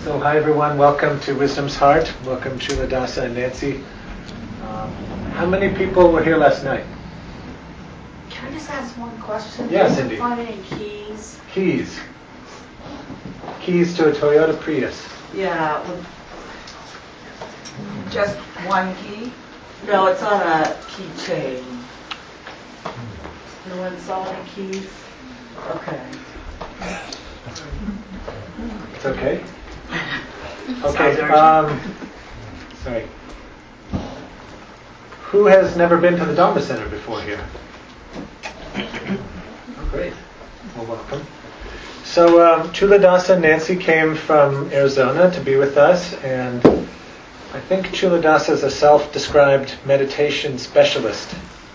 So hi everyone, welcome to Wisdom's Heart. Welcome Chula Dasa and Nancy. How many people were here last night? Can I just ask one question? Yes, Cindy. Find any keys? Keys. Keys to a Toyota Prius. Yeah. Just one key? No, it's on a keychain. No one saw any keys? Okay. It's okay? Okay, Sounds urgent. sorry. Who has never been to the Dharma Center before here? Oh, great. Well, welcome. So Chula Dasa and Nancy came from Arizona to be with us, and I think Chula Dasa is a self-described meditation specialist.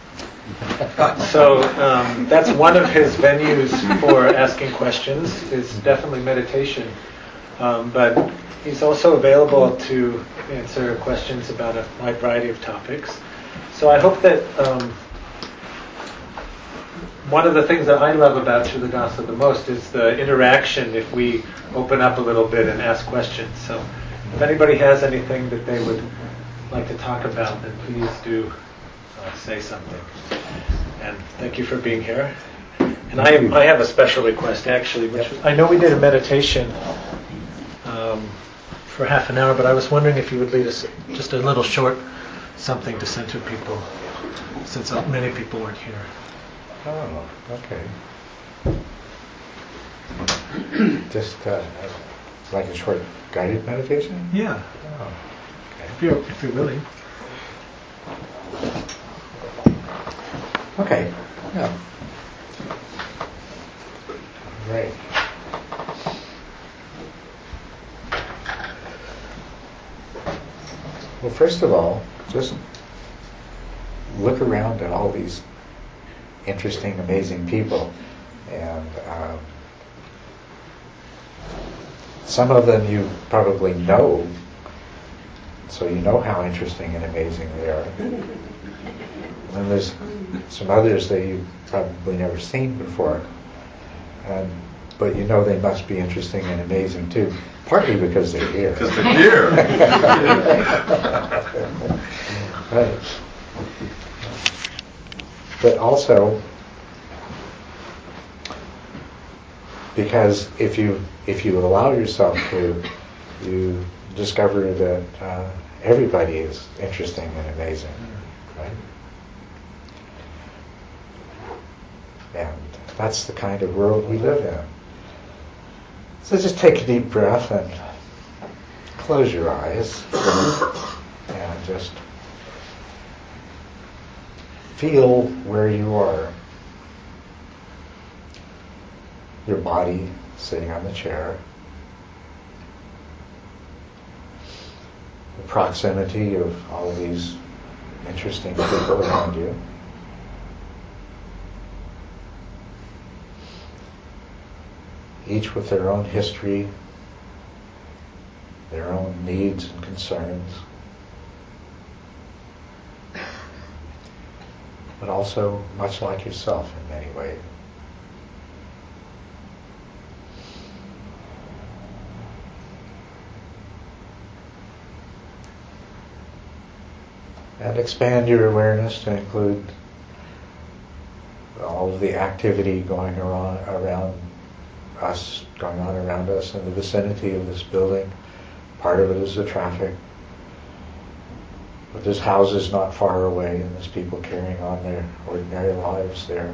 So that's one of his venues for asking questions, is definitely meditation. But he's also available to answer questions about a wide variety of topics. So I hope that one of the things that I love about Chula Dasa the most is the interaction if we open up a little bit and ask questions. So if anybody has anything that they would like to talk about, then please do say something. And thank you for being here. And I have a special request actually, which I know we did a meditation for half an hour, but I was wondering if you would lead us just a little short something to center people, since many people weren't here. Oh, okay. Just like a short guided meditation? Yeah. Oh, okay. If you're willing. Okay. Yeah. Great. Well, first of all, just look around at all these interesting, amazing people, and some of them you probably know, so you know how interesting and amazing they are. And then there's some others that you've probably never seen before, but you know they must be interesting and amazing too, partly because they're here. Because they're here. Right. But also because if you allow yourself to, you discover that everybody is interesting and amazing, right? And that's the kind of world we live in. So just take a deep breath and close your eyes and just feel where you are. Your body sitting on the chair. The proximity of all these interesting people around you. Each with their own history, their own needs and concerns, but also much like yourself in many ways. And expand your awareness to include all of the activity going on around us in the vicinity of this building. Part of it is the traffic. But there's houses not far away, and there's people carrying on their ordinary lives there.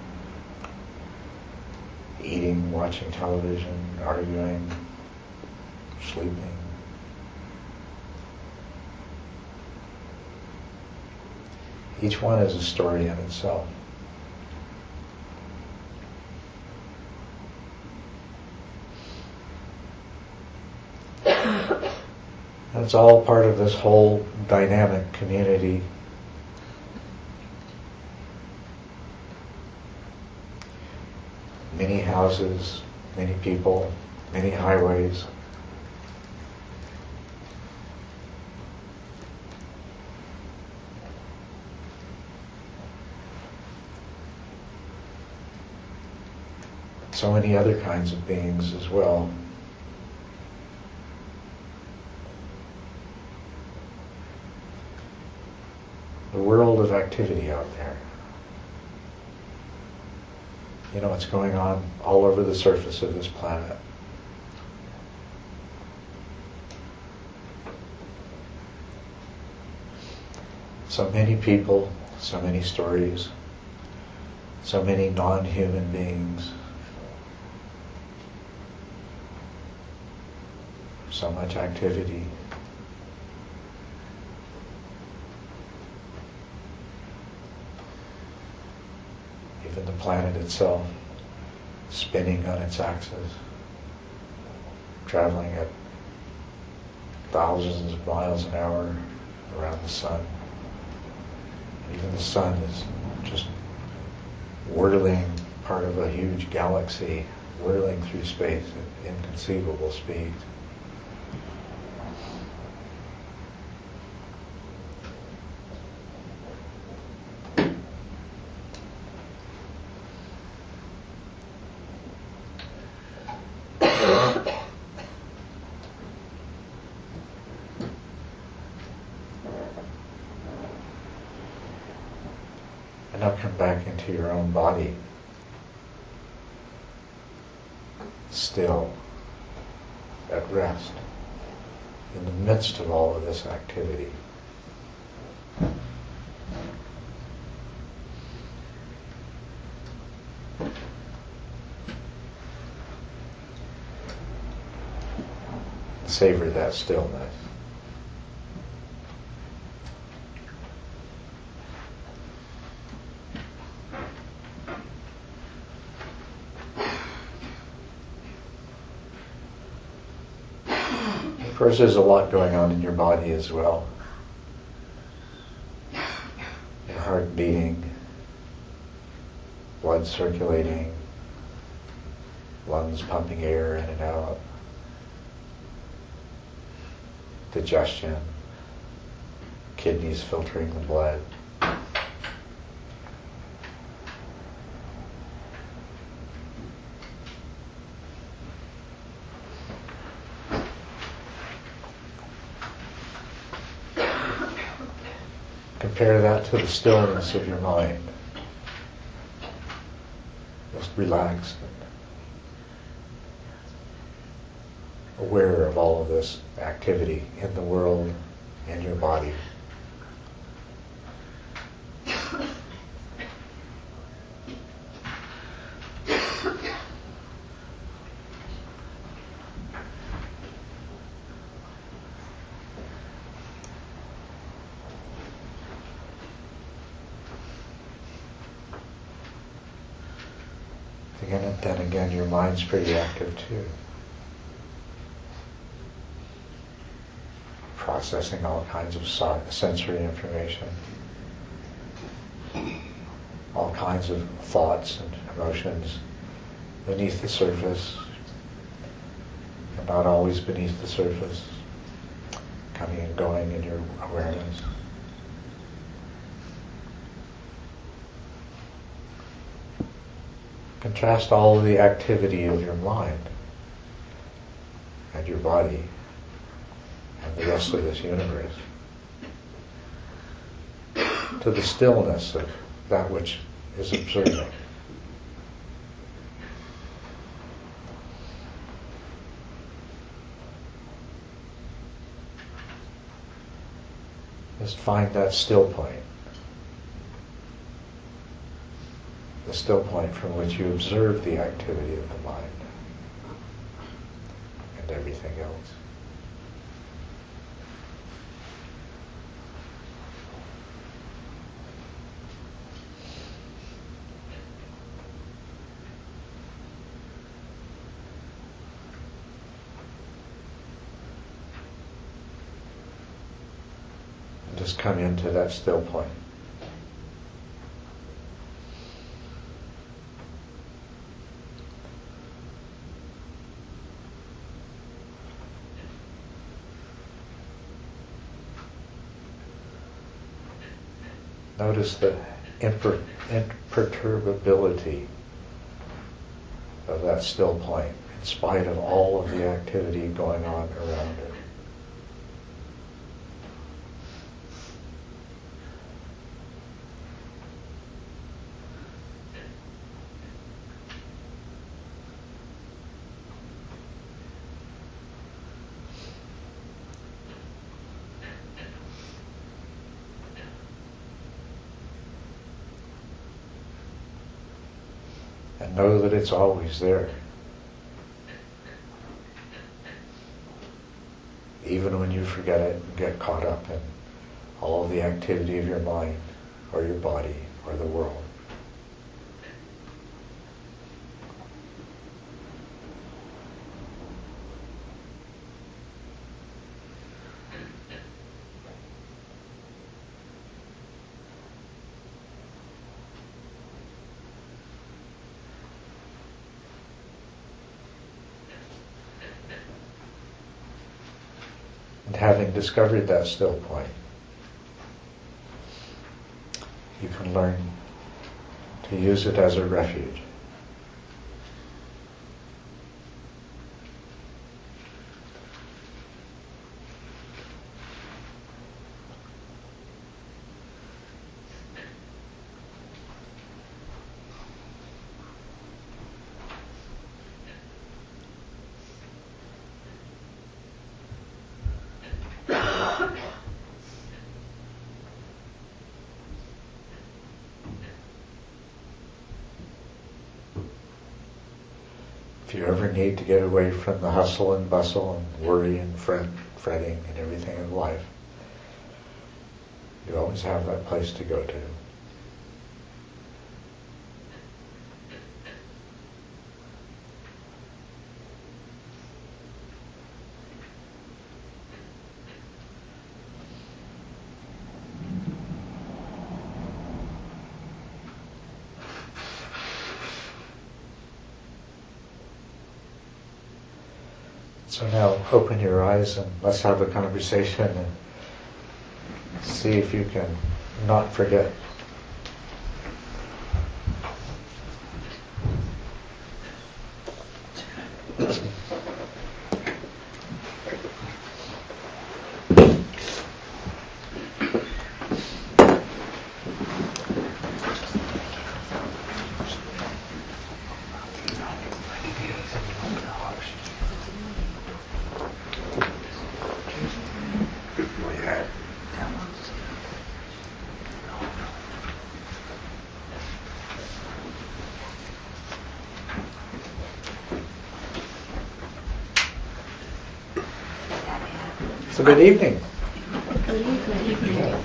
Eating, watching television, arguing, sleeping. Each one is a story in itself. And it's all part of this whole dynamic community. Many houses, many people, many highways. So many other kinds of beings as well. the world of activity out there. You know what's going on all over the surface of this planet. So many people, so many stories, so many non-human beings, so much activity. Even the planet itself spinning on its axis, traveling at thousands of miles an hour around the sun. Even the sun is just whirling, part of a huge galaxy, whirling through space at inconceivable speeds. And now come back into your own body, still, at rest, in the midst of all of this activity. Savor that stillness. Of course, there's a lot going on in your body as well. Your heart beating, blood circulating, lungs pumping air in and out, digestion, kidneys filtering the blood. Compare that to the stillness of your mind. Just relaxed and aware of all of this activity in the world, in your body. Again, and then again, your mind's pretty active too. Processing all kinds of sensory information, all kinds of thoughts and emotions beneath the surface, and not always beneath the surface, coming and going in your awareness. Contrast all of the activity of your mind and your body and the rest of this universe to the stillness of that which is observing. Just find that still point. The still point from which you observe the activity of the mind and everything else. And just come into that still point. Notice the imperturbability of that still point, in spite of all of the activity going on around it. know that it's always there. Even when you forget it and get caught up in all of the activity of your mind or your body or the world. And having discovered that still point, you can learn to use it as a refuge. If you ever need to get away from the hustle and bustle and worry and fretting and everything in life, you always have that place to go to. So now open your eyes and let's have a conversation and see if you can not forget. So good evening. Good evening. Yeah.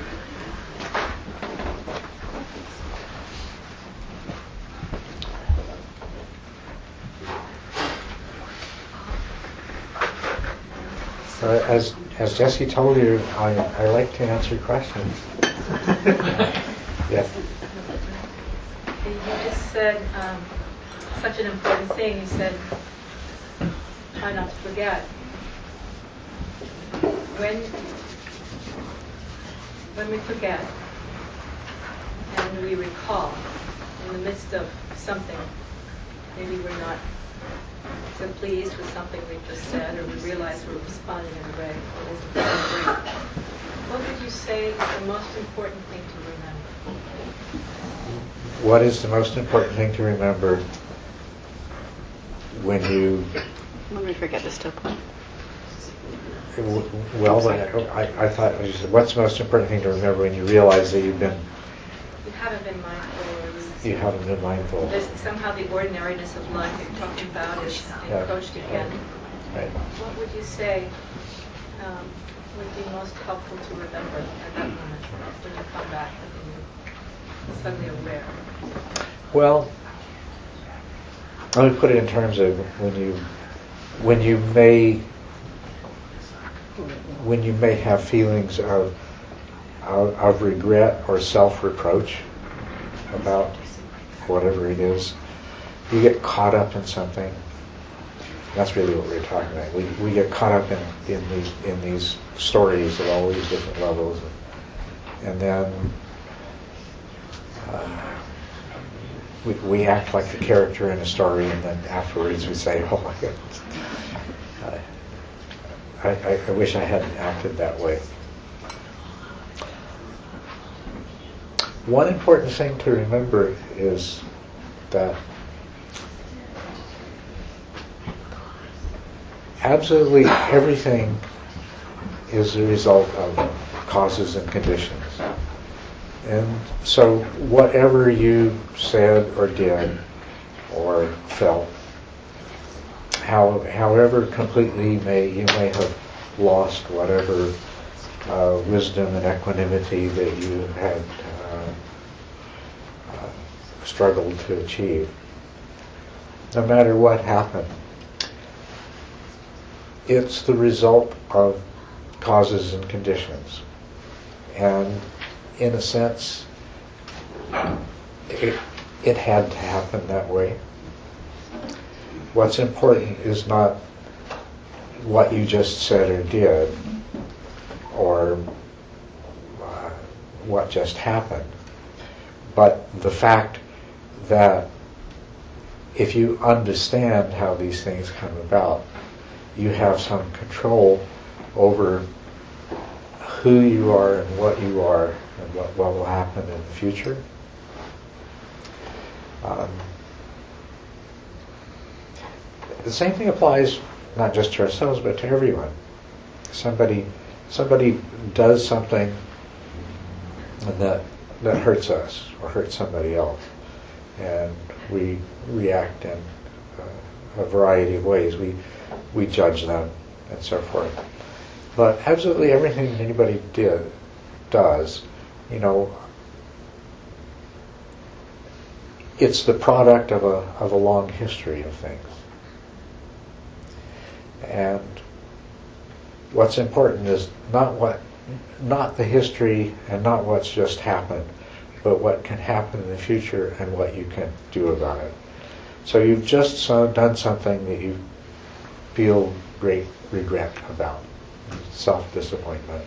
So as Jesse told you, I like to answer questions. Yeah. You just said such an important thing. You said, try not to forget. When we forget and we recall in the midst of something, maybe we're not so pleased with something we've just said, or we realize we're responding in a way that isn't very great. What would you say is the most important thing to remember? What is the most important thing to remember when we forget the still point? Well, I thought, what's the most important thing to remember when you realize that You haven't been mindful, or you haven't been mindful? there's somehow the ordinariness of life you're talking about is encroached again. Right. What would you say would be most helpful to remember at that moment when you come back and you're suddenly aware? Well, let me put it in terms of when you may have feelings of regret or self-reproach about whatever it is. You get caught up in something. That's really what we're talking about. We get caught up in these stories at all these different levels, and then we act like the character in a story, and then afterwards we say, "Oh my goodness, I wish I hadn't acted that way." One important thing to remember is that absolutely everything is a result of causes and conditions. And so whatever you said or did or felt. However completely you may have lost whatever wisdom and equanimity that you had struggled to achieve. No matter what happened, it's the result of causes and conditions. And in a sense, it had to happen that way. What's important is not what you just said or did, or what just happened, but the fact that if you understand how these things come about, you have some control over who you are and what you are and what will happen in the future. The same thing applies not just to ourselves but to everyone. Somebody does something that hurts us or hurts somebody else, and we react in a variety of ways. We judge them and so forth. But absolutely everything anybody does, it's the product of a long history of things. And what's important is not the history and not what's just happened, but what can happen in the future and what you can do about it. So you've just done something that you feel great regret about, self-disappointment.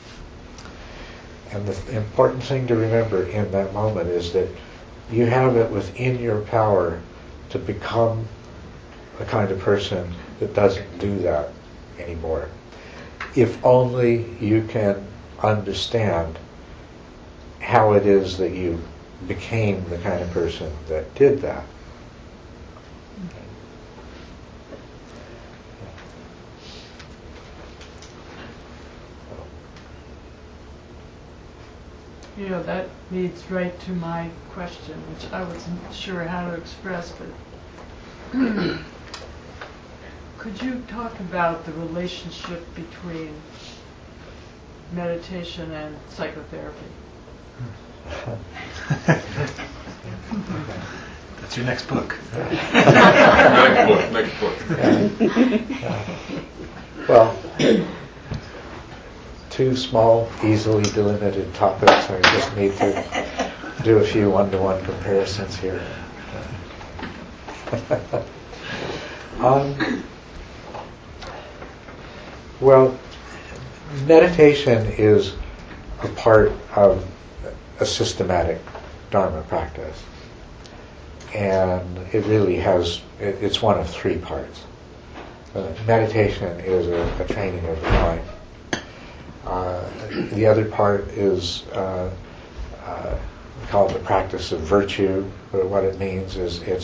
And the important thing to remember in that moment is that you have it within your power to become the kind of person that doesn't do that anymore. If only you can understand how it is that you became the kind of person that did that. That leads right to my question, which I wasn't sure how to express, but could you talk about the relationship between meditation and psychotherapy? That's your next book. Next book. Well, two small, easily delimited topics. I just need to do a few one-to-one comparisons here. Well, meditation is a part of a systematic Dharma practice. And it really it's one of three parts. Meditation is a training of the mind. The other part is we call it the practice of virtue. But what it means is it's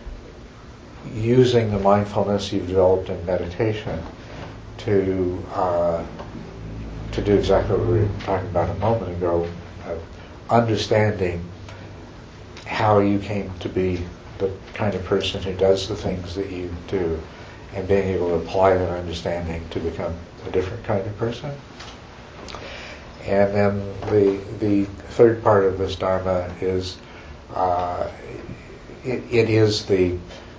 using the mindfulness you've developed in meditation to do exactly what we were talking about a moment ago, understanding how you came to be the kind of person who does the things that you do, and being able to apply that understanding to become a different kind of person. And then the third part of this Dharma is it is the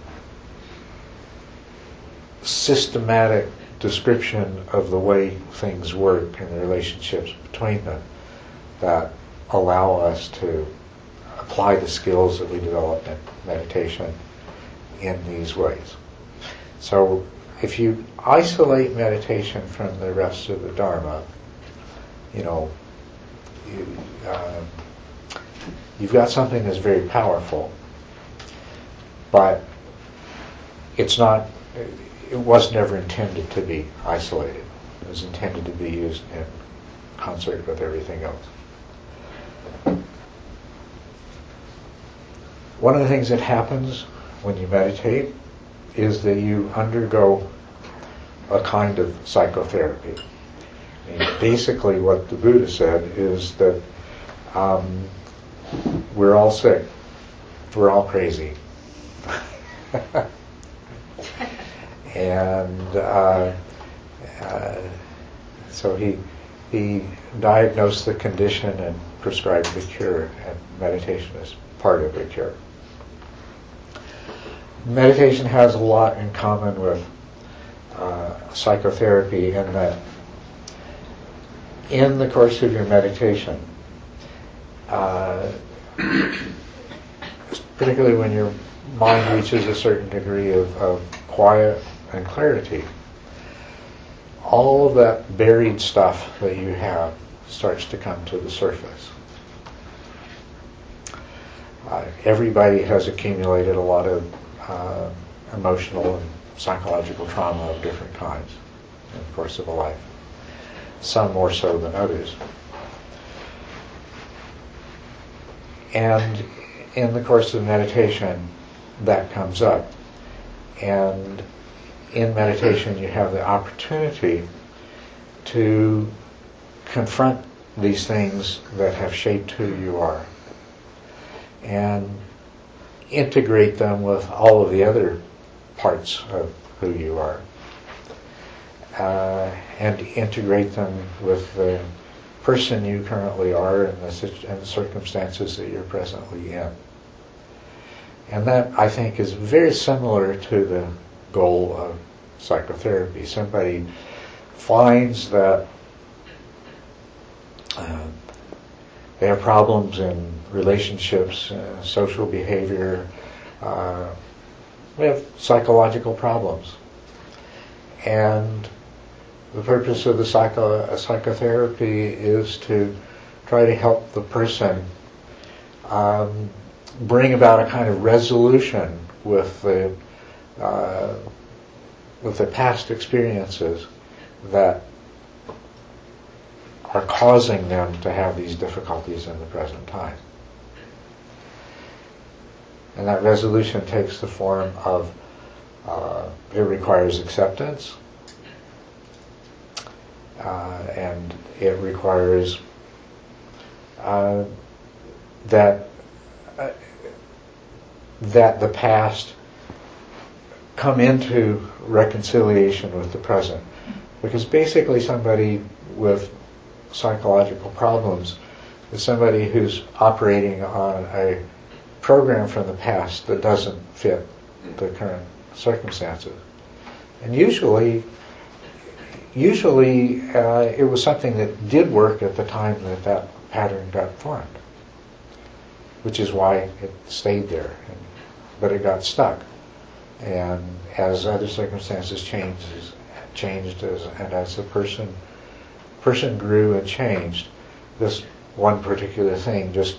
systematic description of the way things work and the relationships between them that allow us to apply the skills that we develop in meditation in these ways. So if you isolate meditation from the rest of the Dharma, you've got something that's very powerful, but it was never intended to be isolated. It was intended to be used in concert with everything else. One of the things that happens when you meditate is that you undergo a kind of psychotherapy. Basically what the Buddha said is that we're all sick, we're all crazy. And so he diagnosed the condition and prescribed the cure, and meditation is part of the cure. Meditation has a lot in common with psychotherapy in that in the course of your meditation, particularly when your mind reaches a certain degree of quiet and clarity, all of that buried stuff that you have starts to come to the surface. Everybody has accumulated a lot of emotional and psychological trauma of different kinds in the course of a life, some more so than others. And in the course of meditation, that comes up. And in meditation, you have the opportunity to confront these things that have shaped who you are and integrate them with all of the other parts of who you are, and integrate them with the person you currently are and the circumstances that you're presently in. And that, I think, is very similar to the goal of psychotherapy. Somebody finds that they have problems in relationships, social behavior, they have psychological problems. And the purpose of the psychotherapy is to try to help the person bring about a kind of resolution with the past experiences that are causing them to have these difficulties in the present time. And that resolution takes the form of, it requires acceptance, and it requires that the past come into reconciliation with the present. Because basically somebody with psychological problems is somebody who's operating on a program from the past that doesn't fit the current circumstances. And usually it was something that did work at the time that pattern got formed, which is why it stayed there. But it got stuck. And as other circumstances changed, and as the person grew and changed, this one particular thing just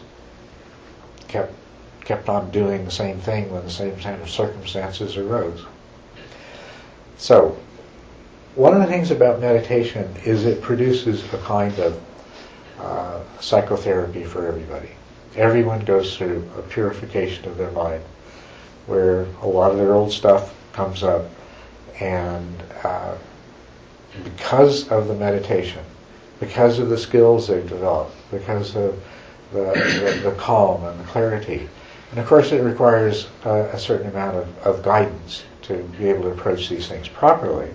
kept on doing the same thing when the same kind of circumstances arose. So, one of the things about meditation is it produces a kind of psychotherapy for everybody. Everyone goes through a purification of their mind, where a lot of their old stuff comes up, and because of the meditation, because of the skills they've developed, because of the calm and the clarity, and of course it requires a certain amount of guidance to be able to approach these things properly.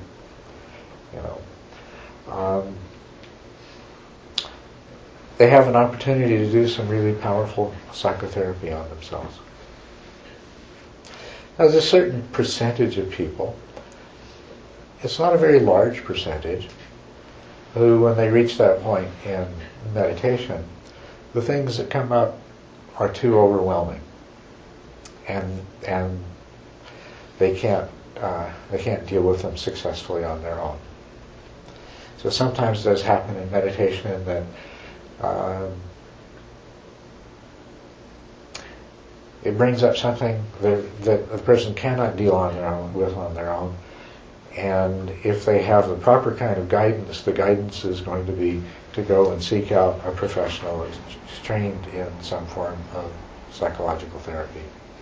They have an opportunity to do some really powerful psychotherapy on themselves. Now, there's a certain percentage of people, it's not a very large percentage, who, when they reach that point in meditation, the things that come up are too overwhelming, and they can't deal with them successfully on their own. So sometimes it does happen in meditation that it brings up something that a person cannot deal on their own. And if they have the proper kind of guidance, the guidance is going to be to go and seek out a professional who's trained in some form of psychological therapy.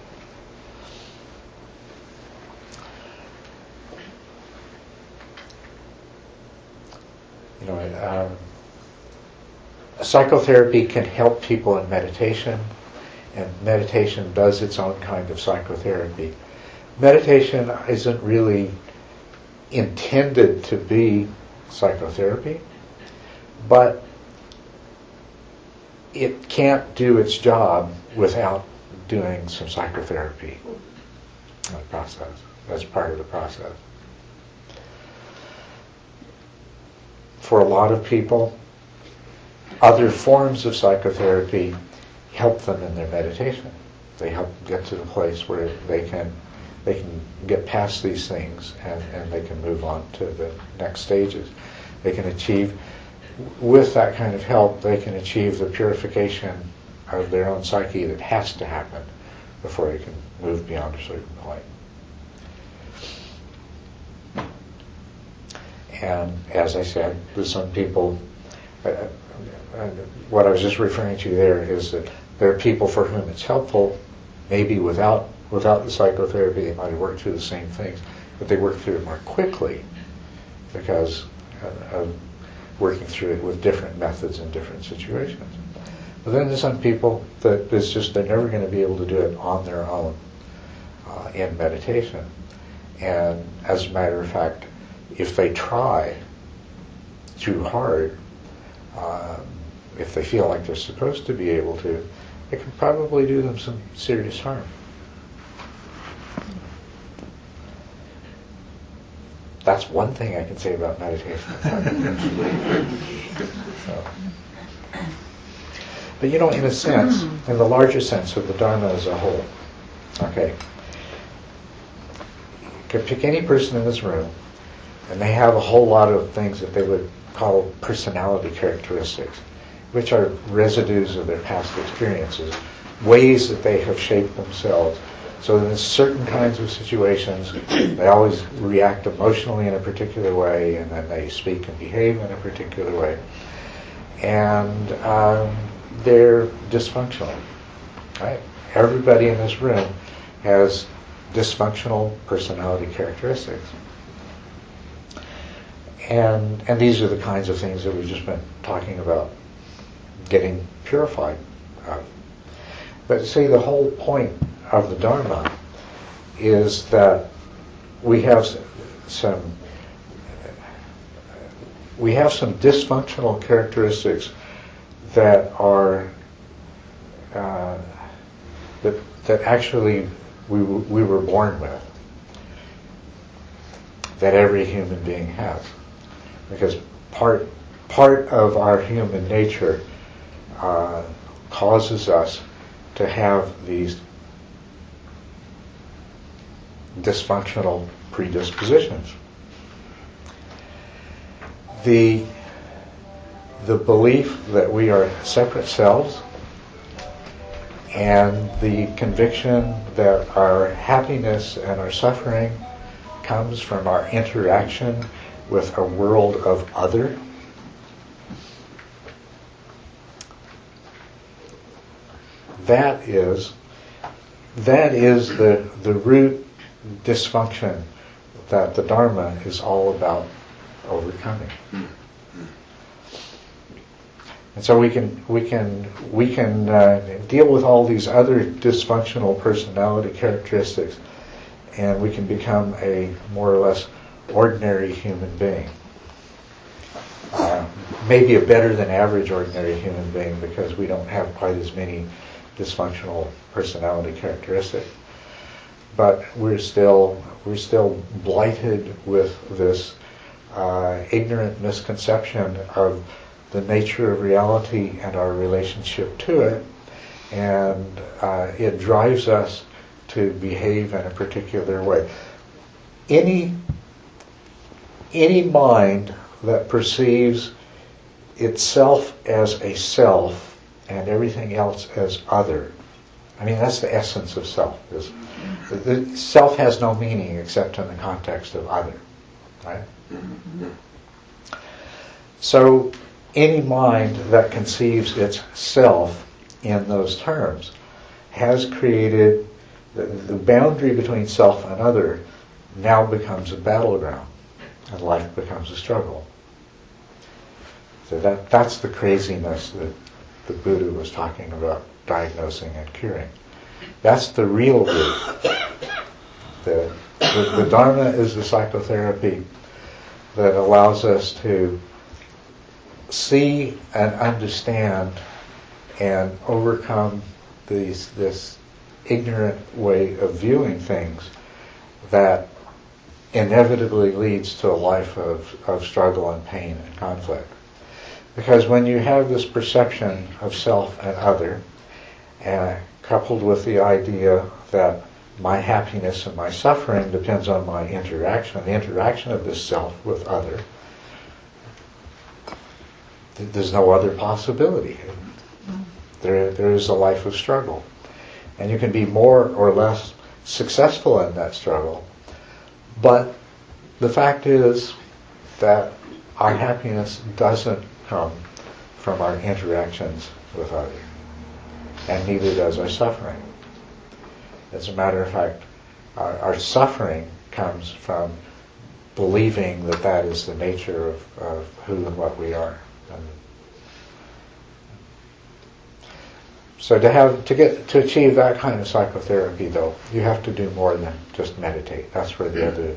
Psychotherapy can help people in meditation, and meditation does its own kind of psychotherapy. meditation isn't really intended to be psychotherapy, but it can't do its job without doing some psychotherapy in the process. That's part of the process. For a lot of people, other forms of psychotherapy help them in their meditation. They help get to the place where they can get past these things and they can move on to the next stages. They can achieve, with that kind of help, they can achieve the purification of their own psyche that has to happen before they can move beyond a certain point. And as I said, with some people, what I was just referring to there is that there are people for whom it's helpful. Maybe without the psychotherapy, they might have worked through the same things, but they work through it more quickly because of working through it with different methods in different situations. But then there's some people that it's just they're never going to be able to do it on their own in meditation. And as a matter of fact, if they try too hard, if they feel like they're supposed to be able to, it can probably do them some serious harm. That's one thing I can say about meditation. So. But in a sense, in the larger sense of the Dharma as a whole, okay, you could pick any person in this room, and they have a whole lot of things that they would call personality characteristics, which are residues of their past experiences, ways that they have shaped themselves. So in certain kinds of situations, they always react emotionally in a particular way, and then they speak and behave in a particular way. And they're dysfunctional. Right? Everybody in this room has dysfunctional personality characteristics. And these are the kinds of things that we've just been talking about getting purified of. But see, the whole point of the Dharma is that we have some dysfunctional characteristics that are that actually we were born with, that every human being has, because part of our human nature causes us to have these dysfunctional predispositions. The belief that we are separate selves and the conviction that our happiness and our suffering comes from our interaction with a world of other. That is the root dysfunction that the Dharma is all about overcoming. And so we can deal with all these other dysfunctional personality characteristics, and we can become a more or less ordinary human being. Maybe a better than average ordinary human being, because we don't have quite as many dysfunctional personality characteristics. But we're still blighted with this ignorant misconception of the nature of reality and our relationship to it, and it drives us to behave in a particular way. Any mind that perceives itself as a self and everything else as other, I mean, that's the essence of self. The self has no meaning except in the context of other, right? So any mind that conceives its self in those terms has created the boundary between self and other now becomes a battleground, and life becomes a struggle. So that's the craziness that the Buddha was talking about diagnosing and curing. That's the real root. The Dharma is the psychotherapy that allows us to see and understand and overcome this ignorant way of viewing things that inevitably leads to a life of struggle and pain and conflict. Because when you have this perception of self and other, coupled with the idea that my happiness and my suffering depends on my interaction, the interaction of this self with other, there's no other possibility. There is a life of struggle. And you can be more or less successful in that struggle. But the fact is that our happiness doesn't come from our interactions with others. And neither does our suffering. As a matter of fact, our suffering comes from believing that that is the nature of who and what we are. So to achieve that kind of psychotherapy, though, you have to do more than just meditate. That's where the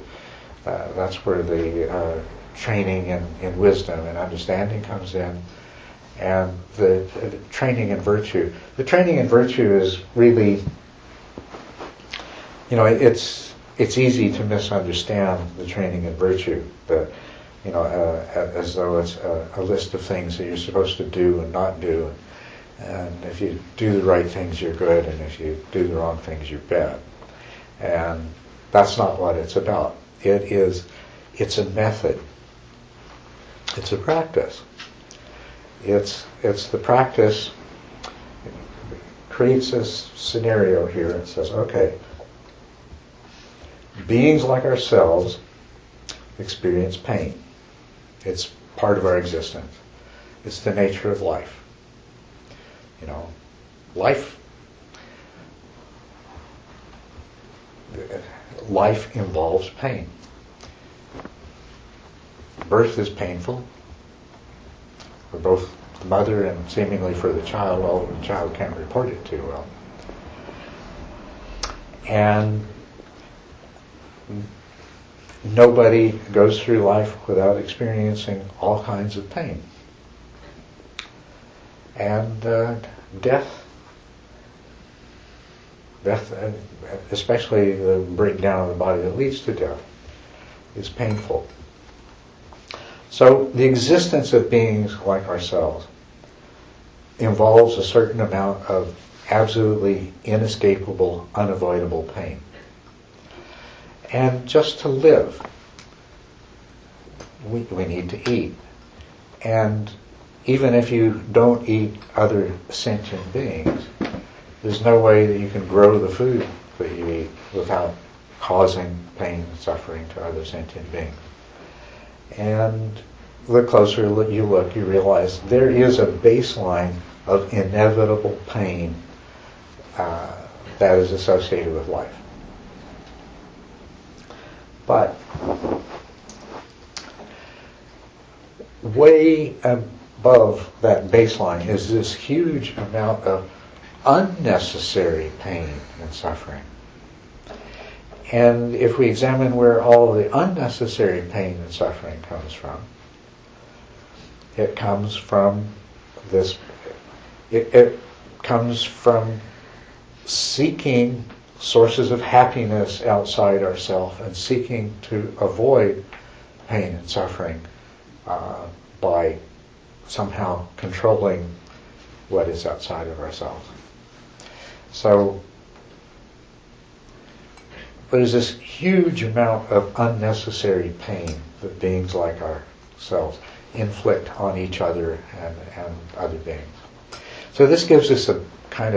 training in wisdom and understanding comes in, and the training in virtue. The training in virtue is really, it's easy to misunderstand the training in virtue, as though it's a list of things that you're supposed to do and not do. And if you do the right things, you're good, and if you do the wrong things, you're bad. And that's not what it's about. It's a method. It's a practice. It's the practice. It creates this scenario here. It says, okay, beings like ourselves experience pain. It's part of our existence. It's the nature of life. Life involves pain. Birth is painful for both the mother and seemingly for the child, although the child can't report it too well. And nobody goes through life without experiencing all kinds of pain. And death, especially the breakdown of the body that leads to death, is painful. So the existence of beings like ourselves involves a certain amount of absolutely inescapable, unavoidable pain. And just to live, we need to eat. And even if you don't eat other sentient beings, there's no way that you can grow the food that you eat without causing pain and suffering to other sentient beings. And the closer you look, you realize there is a baseline of inevitable pain that is associated with life. But way above that baseline is this huge amount of unnecessary pain and suffering. And if we examine where all of the unnecessary pain and suffering comes from, it comes from this. It comes from seeking sources of happiness outside ourselves and seeking to avoid pain and suffering by somehow controlling what is outside of ourselves. So there's this huge amount of unnecessary pain that beings like ourselves inflict on each other and other beings. So this gives us a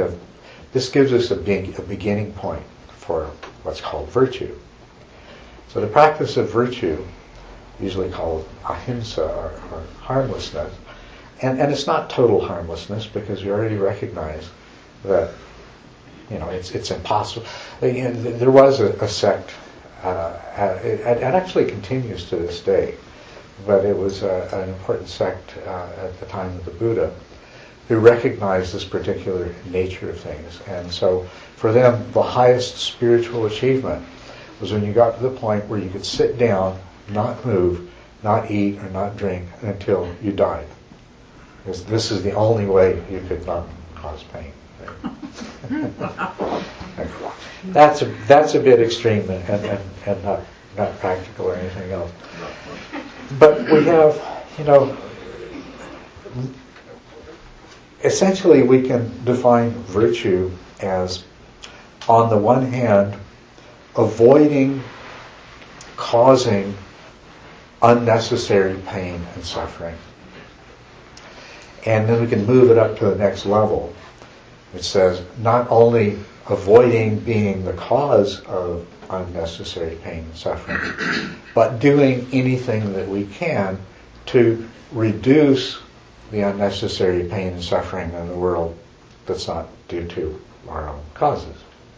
beginning point for what's called virtue. So the practice of virtue, usually called ahimsa or harmlessness, and it's not total harmlessness because we already recognize that it's impossible. There was a sect, it actually continues to this day, but it was an important sect at the time of the Buddha who recognized this particular nature of things. And so for them, the highest spiritual achievement was when you got to the point where you could sit down, not move, not eat, or not drink until you died. Because this is the only way you could not cause pain. That's a bit extreme and not practical or anything else. But we have, essentially we can define virtue as, on the one hand, avoiding causing unnecessary pain and suffering. And then we can move it up to the next level, which says not only avoiding being the cause of unnecessary pain and suffering, but doing anything that we can to reduce the unnecessary pain and suffering in the world that's not due to our own causes.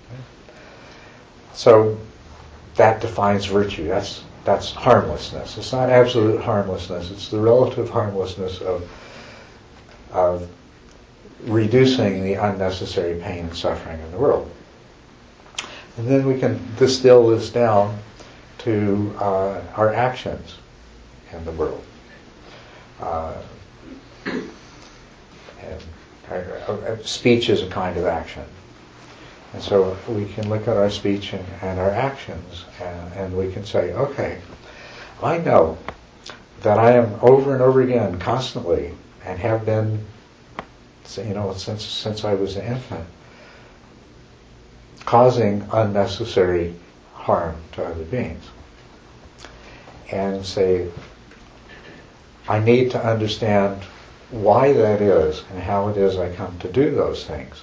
So that defines virtue. That's harmlessness. It's not absolute harmlessness. It's the relative harmlessness of reducing the unnecessary pain and suffering in the world. And then we can distill this down to our actions in the world. And our speech is a kind of action. And so we can look at our speech and our actions, and we can say, okay, I know that I am over and over again, constantly, and have been, since I was an infant, causing unnecessary harm to other beings. And say, I need to understand why that is and how it is I come to do those things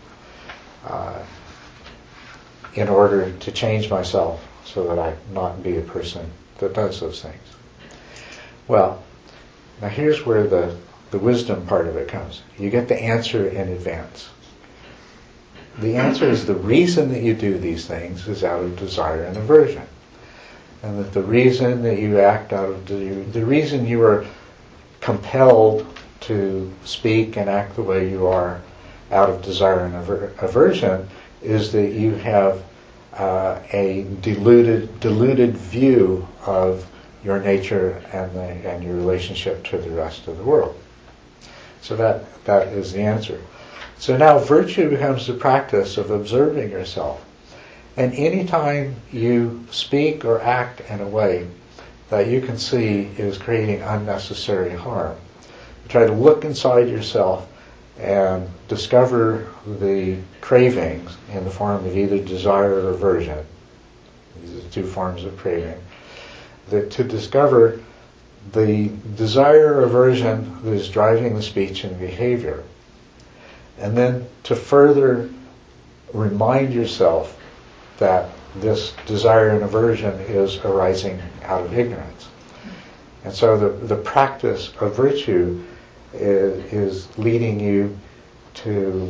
in order to change myself so that I not be a person that does those things. Well, now here's where the wisdom part of it comes. You get the answer in advance. The answer is the reason that you do these things is out of desire and aversion. And that the reason that you act out of the reason you are compelled to speak and act the way you are out of desire and aversion is that you have a diluted view of your nature and your relationship to the rest of the world. So that is the answer. So now virtue becomes the practice of observing yourself. And any time you speak or act in a way that you can see is creating unnecessary harm, you try to look inside yourself and discover the cravings in the form of either desire or aversion. These are the two forms of craving. To discover the desire or aversion that is driving the speech and behavior. And then to further remind yourself that this desire and aversion is arising out of ignorance. And so the practice of virtue is leading you to,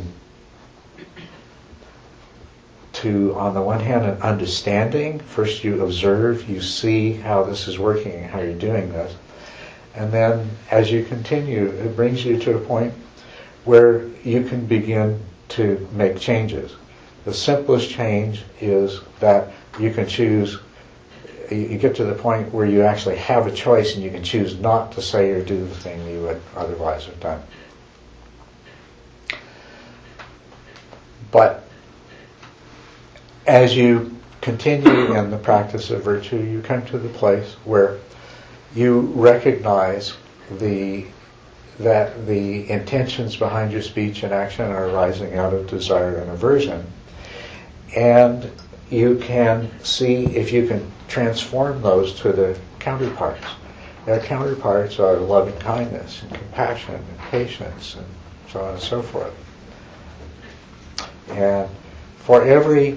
on the one hand, an understanding. First you observe, you see how this is working and how you're doing this. And then as you continue, it brings you to a point where you can begin to make changes. The simplest change is that you can choose, you get to the point where you actually have a choice and you can choose not to say or do the thing you would otherwise have done. But as you continue in the practice of virtue, you come to the place where you recognize that the intentions behind your speech and action are arising out of desire and aversion. And you can see if you can transform those to the counterparts. Their counterparts are loving kindness and compassion and patience and so on and so forth. And for every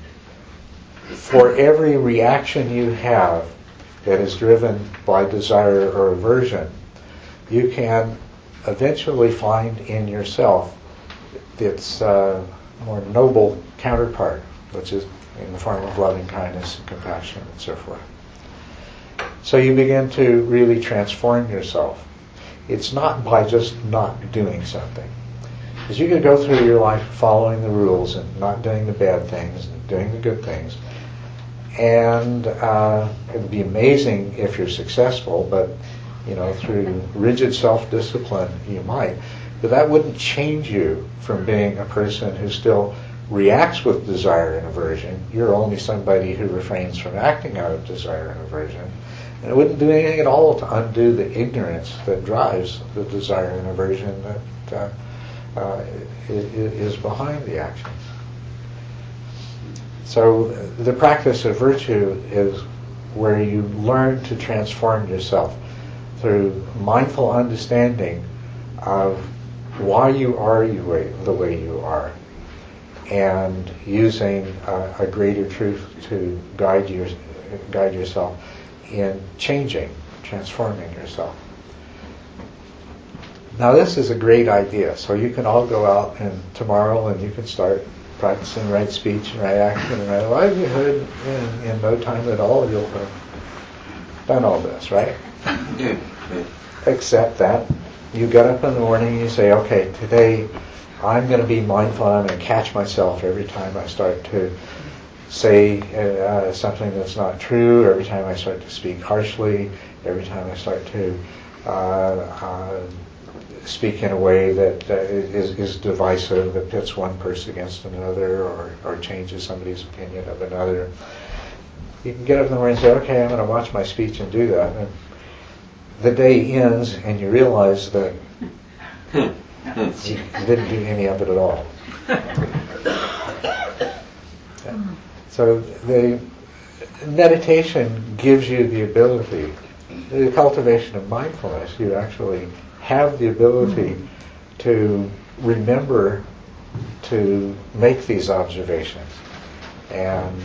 reaction you have that is driven by desire or aversion, you can eventually find in yourself its more noble counterpart, which is in the form of loving kindness and compassion and so forth. So you begin to really transform yourself. It's not by just not doing something. Because you could go through your life following the rules and not doing the bad things and doing the good things. And it would be amazing if you're successful, but through rigid self-discipline you might. But that wouldn't change you from being a person who still reacts with desire and aversion. You're only somebody who refrains from acting out of desire and aversion. And it wouldn't do anything at all to undo the ignorance that drives the desire and aversion that is behind the actions. So the practice of virtue is where you learn to transform yourself through mindful understanding of why you are the way you are, and using a greater truth to guide yourself in changing, transforming yourself. Now this is a great idea, so you can all go out tomorrow and you can start practicing right speech and right action and right livelihood. In no time at all you'll have done all this, right? Except that you get up in the morning and you say, okay, today I'm going to be mindful. I'm going to catch myself every time I start to say something that's not true, every time I start to speak harshly, every time I start to speak in a way that is divisive, that pits one person against another or changes somebody's opinion of another. You can get up in the morning and say, okay, I'm going to watch my speech and do that. And the day ends and you realize that you didn't do any of it at all. So the meditation gives you the ability, the cultivation of mindfulness, you actually have the ability to remember to make these observations. And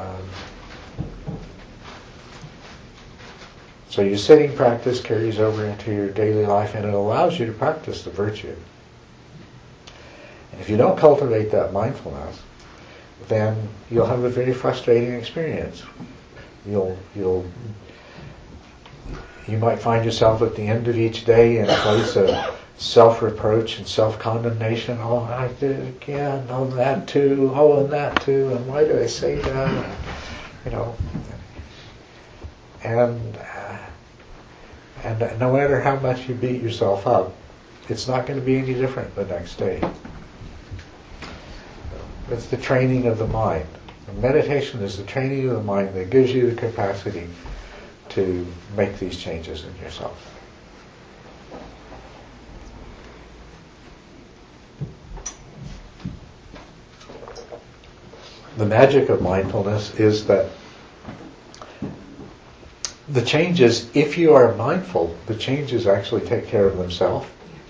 so your sitting practice carries over into your daily life, and it allows you to practice the virtue. And if you don't cultivate that mindfulness, then you'll have a very frustrating experience. You might find yourself at the end of each day in a place of self-reproach and self-condemnation. Oh, I did it again. Oh, that too. Oh, and that too. And why did I say that? And no matter how much you beat yourself up, it's not going to be any different the next day. It's the training of the mind. Meditation is the training of the mind that gives you the capacity to make these changes in yourself. The magic of mindfulness is that the changes, if you are mindful, the changes actually take care of themselves.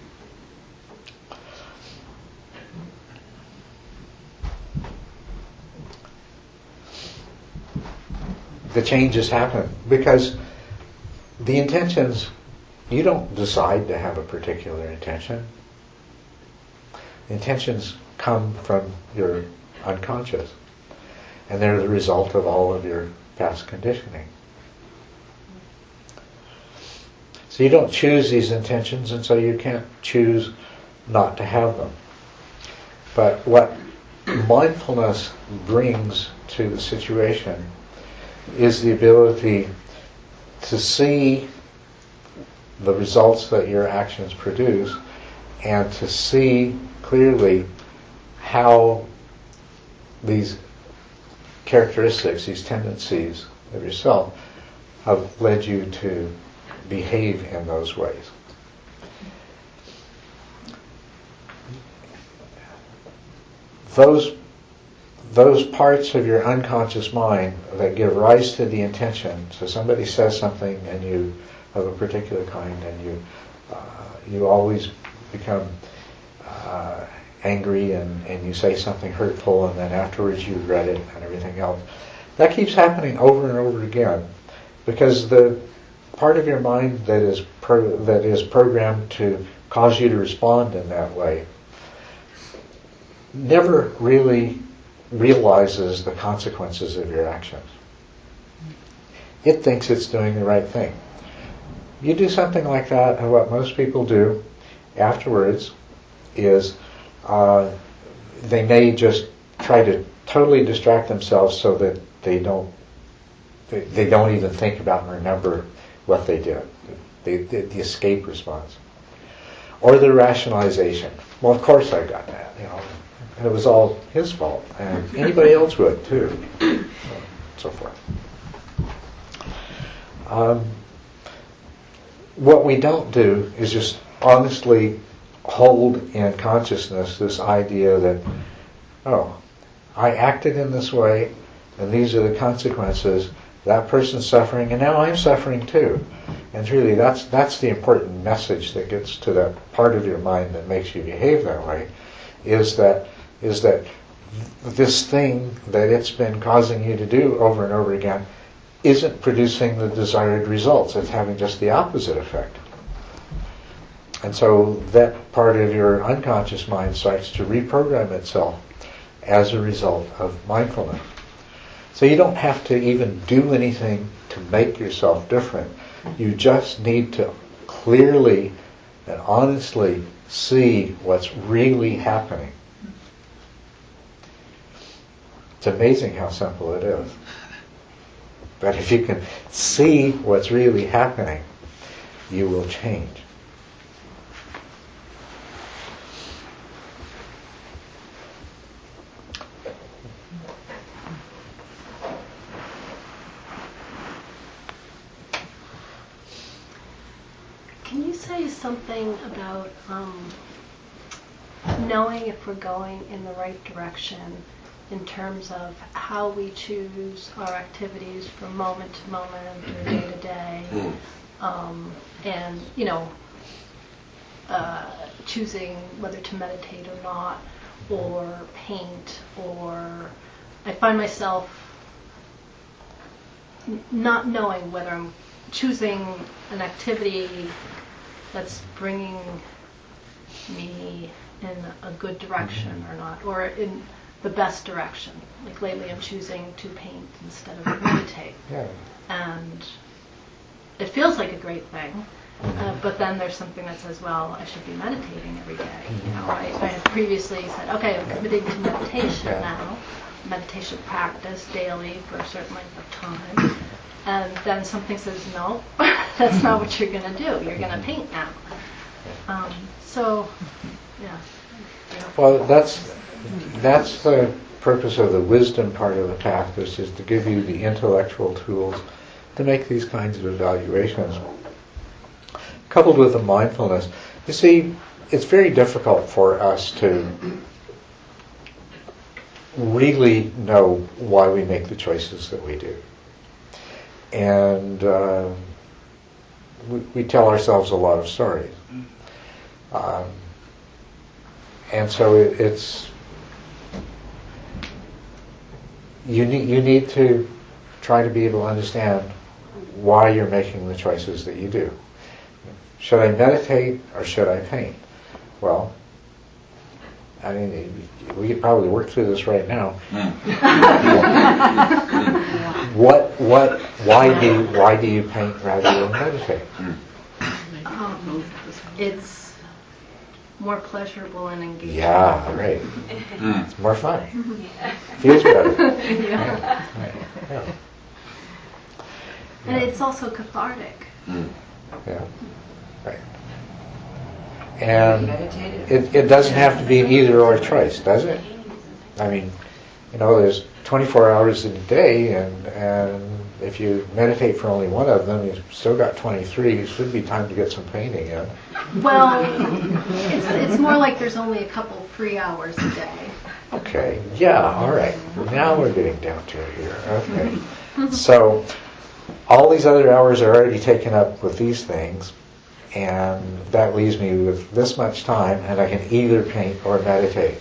The changes happen because the intentions, you don't decide to have a particular intention. The intentions come from your unconscious, and they're the result of all of your past conditioning. So you don't choose these intentions, and so you can't choose not to have them. But what mindfulness brings to the situation is the ability to see the results that your actions produce and to see clearly how these characteristics, these tendencies of yourself have led you to behave in those ways. Those parts of your unconscious mind that give rise to the intention. So somebody says something and you of a particular kind, and you always become angry and you say something hurtful, and then afterwards you regret it and everything else. That keeps happening over and over again because the part of your mind that is programmed to cause you to respond in that way never really realizes the consequences of your actions. It thinks it's doing the right thing. You do something like that, and what most people do afterwards is they may just try to totally distract themselves so that they don't they don't even think about and remember what they did. The escape response. Or the rationalization. Well, of course I got that, and it was all his fault, and anybody else would too, so forth. What we don't do is just honestly hold in consciousness this idea that, oh, I acted in this way, and these are the consequences. That person's suffering, and now I'm suffering too. And really, that's the important message that gets to that part of your mind that makes you behave that way, is that this thing that it's been causing you to do over and over again isn't producing the desired results. It's having just the opposite effect. And so that part of your unconscious mind starts to reprogram itself as a result of mindfulness. So you don't have to even do anything to make yourself different. You just need to clearly and honestly see what's really happening. It's amazing how simple it is. But if you can see what's really happening, you will change. Can you say something about knowing if we're going in the right direction in terms of how we choose our activities from moment to moment or day to day, and choosing whether to meditate or not, or paint, or I find myself not knowing whether I'm choosing an activity that's bringing me in a good direction or not, or in the best direction. Like lately I'm choosing to paint instead of meditate. Yeah. And it feels like a great thing, but then there's something that says, well, I should be meditating every day. I had previously said, okay, I'm committing to meditation now, meditation practice daily for a certain length of time. And then something says, no, that's not what you're going to do. You're going to paint now. Well, that's the purpose of the wisdom part of the path, is to give you the intellectual tools to make these kinds of evaluations. Coupled with the mindfulness, you see, it's very difficult for us to really know why we make the choices that we do. And we tell ourselves a lot of stories. And so it's you need to try to be able to understand why you're making the choices that you do. Should I meditate or should I paint? Well, I mean, we could probably work through this right now. Why do you paint rather than meditate? It's more pleasurable and engaging. Yeah, right. It's more fun. Feels better. Yeah. Yeah. And it's also cathartic. Yeah. Right. And it doesn't have to be an either or choice, does it? I mean, there's 24 hours in a day, and if you meditate for only one of them, you've still got 23. It should be time to get some painting in. Well, it's more like there's only a couple free hours a day. Okay, yeah, all right. Now we're getting down to it here. Okay. So all these other hours are already taken up with these things, and that leaves me with this much time, and I can either paint or meditate.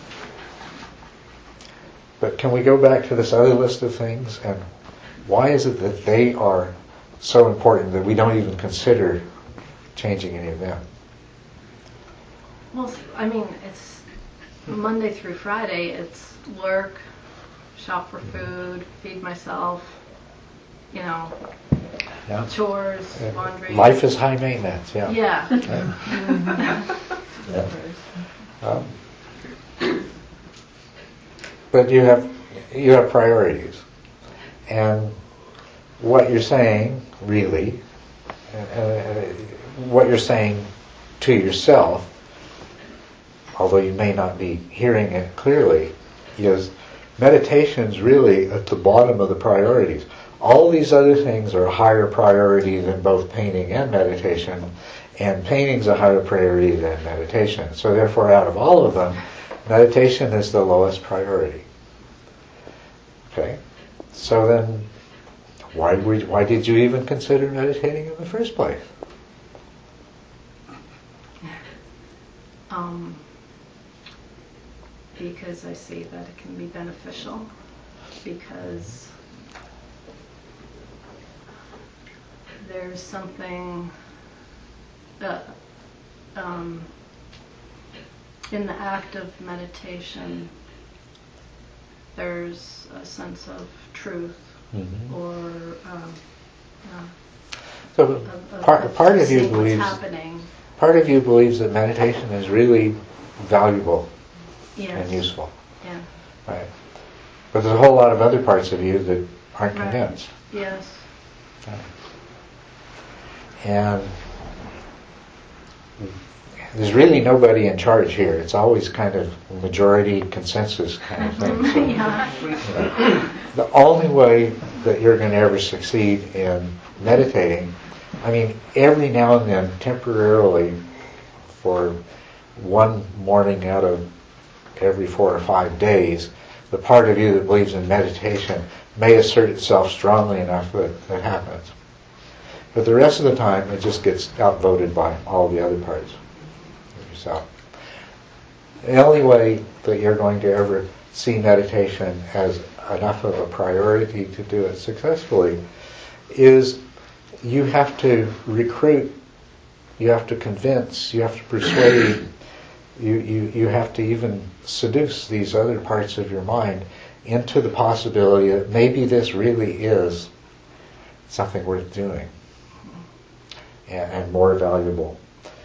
But can we go back to this other list of things, and why is it that they are so important that we don't even consider changing any of them? Well, I mean, it's Monday through Friday. It's work, shop for food, feed myself, Yeah. chores, laundry. Life is high maintenance, yeah. Yeah. Yeah. But you have priorities, and what you're saying, really, what you're saying to yourself, although you may not be hearing it clearly, is meditation's really at the bottom of the priorities. All these other things are a higher priority than both painting and meditation, and painting's a higher priority than meditation. So therefore, out of all of them, meditation is the lowest priority. Okay? So then, why did you even consider meditating in the first place? Because I see that it can be beneficial, because there's something in the act of meditation, there's a sense of truth, or so part of you seeing what's believes happening. part of you believes that meditation is really valuable Yes. and useful, Yeah. right? But there's a whole lot of other parts of you that aren't Right. convinced. Yes. And there's really nobody in charge here. It's always kind of majority consensus kind of thing. So, Yeah. the only way that you're going to ever succeed in meditating, I mean, every now and then, temporarily, for one morning out of every 4 or 5 days, the part of you that believes in meditation may assert itself strongly enough that that happens. But the rest of the time, it just gets outvoted by all the other parts of yourself. The only way that you're going to ever see meditation as enough of a priority to do it successfully is you have to recruit, you have to convince, you have to persuade, you have to even seduce these other parts of your mind into the possibility that maybe this really is something worth doing and more valuable.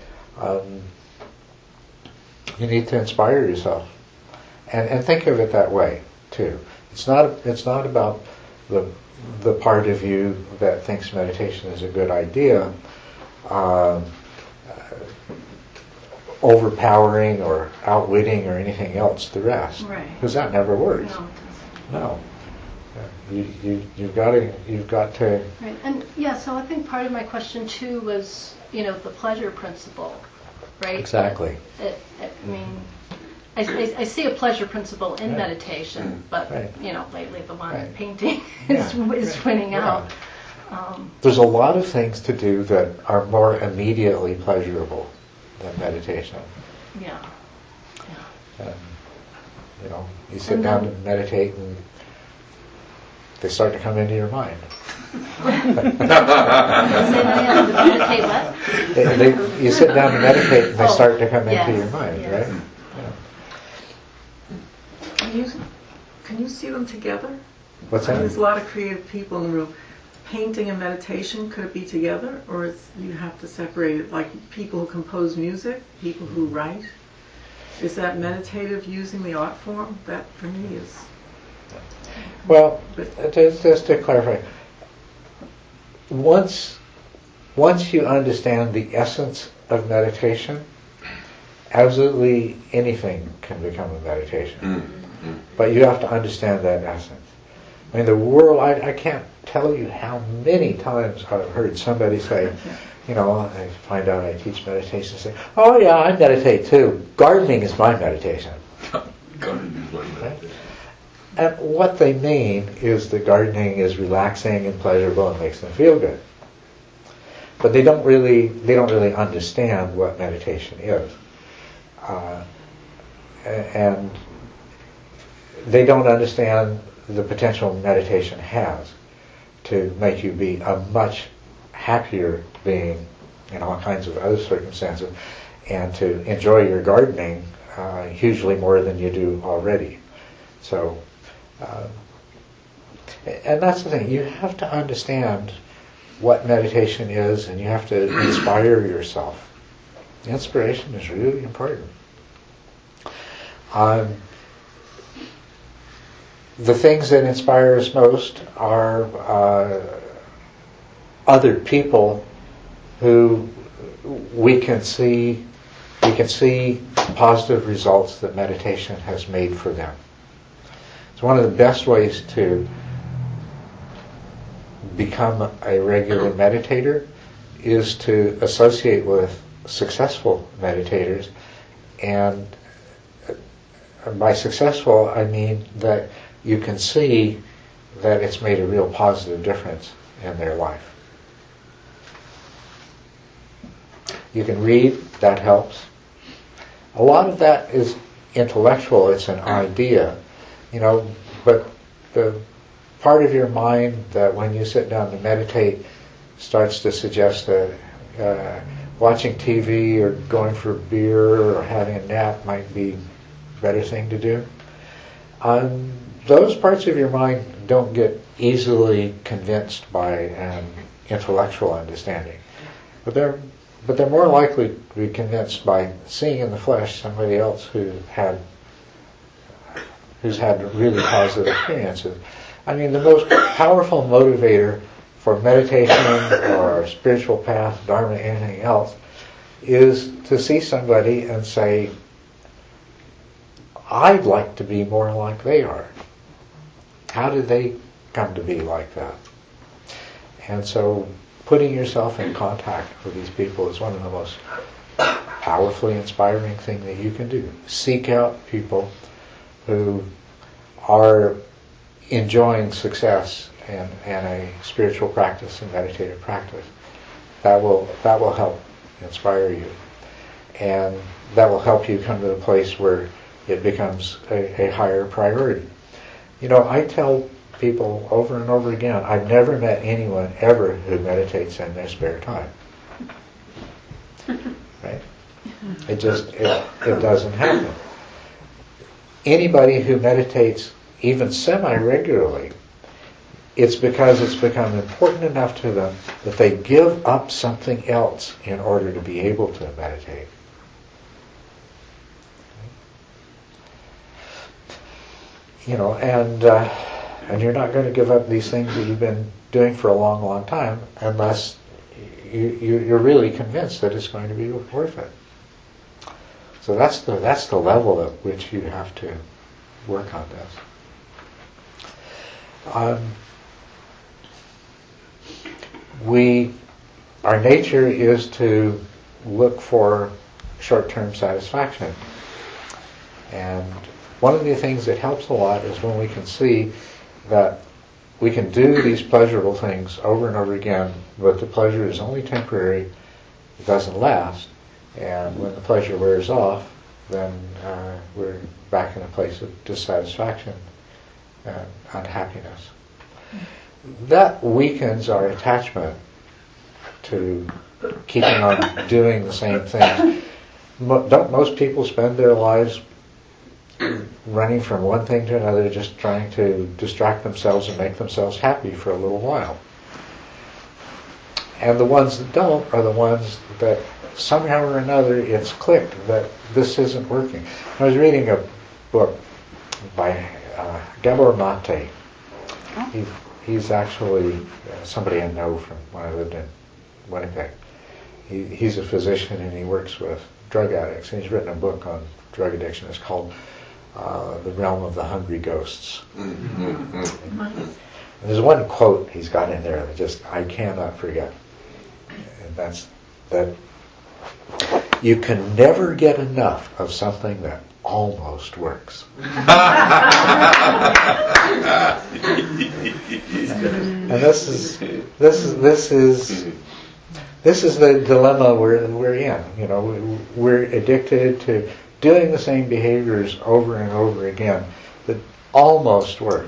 You need to inspire yourself and think of it that way too. It's not about the part of you that thinks meditation is a good idea overpowering or outwitting or anything else the rest, Right. because that never works. No, it doesn't. No, you've got to. Right, and yeah, so I think part of my question too was, the pleasure principle, right? Exactly. I mean, I see a pleasure principle in Right. meditation, but Right. lately the one Right. painting Yeah. is winning out. There's a lot of things to do that are more immediately pleasurable than meditation. Yeah. And, you sit down to meditate and they start to come into your mind. Say that again, to meditate what? You sit down to meditate and they Oh, start to come yes, into your mind, yes. right? Yeah. Can you see them together? What's I mean, there's that? a lot of creative people in the room. Painting and meditation, could it be together, or you have to separate it? Like people who compose music, people who write. Is that meditative using the art form? That for me is. Well, just to clarify, once you understand the essence of meditation, absolutely anything can become a meditation. But you have to understand that essence. I mean, the world, I can't tell you how many times I've heard somebody say, I find out I teach meditation, say, oh yeah, I meditate too. Gardening is my meditation. Gardening is my meditation. And what they mean is that gardening is relaxing and pleasurable and makes them feel good. But they don't really understand what meditation is. And they don't understand the potential meditation has to make you be a much happier being in all kinds of other circumstances, and to enjoy your gardening hugely more than you do already. So, and that's the thing, you have to understand what meditation is, and you have to inspire yourself. Inspiration is really important. The things that inspire us most are other people who we can see positive results that meditation has made for them. It's one of the best ways to become a regular meditator is to associate with successful meditators. And by successful, I mean that you can see that it's made a real positive difference in their life. You can read, that helps. A lot of that is intellectual, it's an idea, but the part of your mind that when you sit down to meditate starts to suggest that watching TV or going for a beer or having a nap might be a better thing to do. Those parts of your mind don't get easily convinced by an intellectual understanding, but they're more likely to be convinced by seeing in the flesh somebody else who's had really positive experiences. I mean, the most powerful motivator for meditation or spiritual path, dharma, anything else, is to see somebody and say, I'd like to be more like they are. How did they come to be like that? And so putting yourself in contact with these people is one of the most powerfully inspiring things that you can do. Seek out people who are enjoying success in a spiritual practice and meditative practice. That will help inspire you. And that will help you come to the place where it becomes a higher priority. I tell people over and over again, I've never met anyone ever who meditates in their spare time. Right? It doesn't happen. Anybody who meditates even semi-regularly, it's because it's become important enough to them that they give up something else in order to be able to meditate. And you're not going to give up these things that you've been doing for a long, long time unless you're really convinced that it's going to be worth it. So that's the level at which you have to work on this. Our nature is to look for short-term satisfaction. And one of the things that helps a lot is when we can see that we can do these pleasurable things over and over again, but the pleasure is only temporary, it doesn't last, and when the pleasure wears off, then we're back in a place of dissatisfaction and unhappiness. That weakens our attachment to keeping on doing the same thing. Don't most people spend their lives running from one thing to another, just trying to distract themselves and make themselves happy for a little while? And the ones that don't are the ones that somehow or another it's clicked that this isn't working. I was reading a book by Gabor Mate. He's actually somebody I know from when I lived in Winnipeg. He's a physician and he works with drug addicts, and he's written a book on drug addiction. It's called The Realm of the Hungry Ghosts. Mm-hmm. There's one quote he's got in there that I cannot forget. And that's that you can never get enough of something that almost works. And this is the dilemma we're in. We're addicted to doing the same behaviors over and over again that almost work.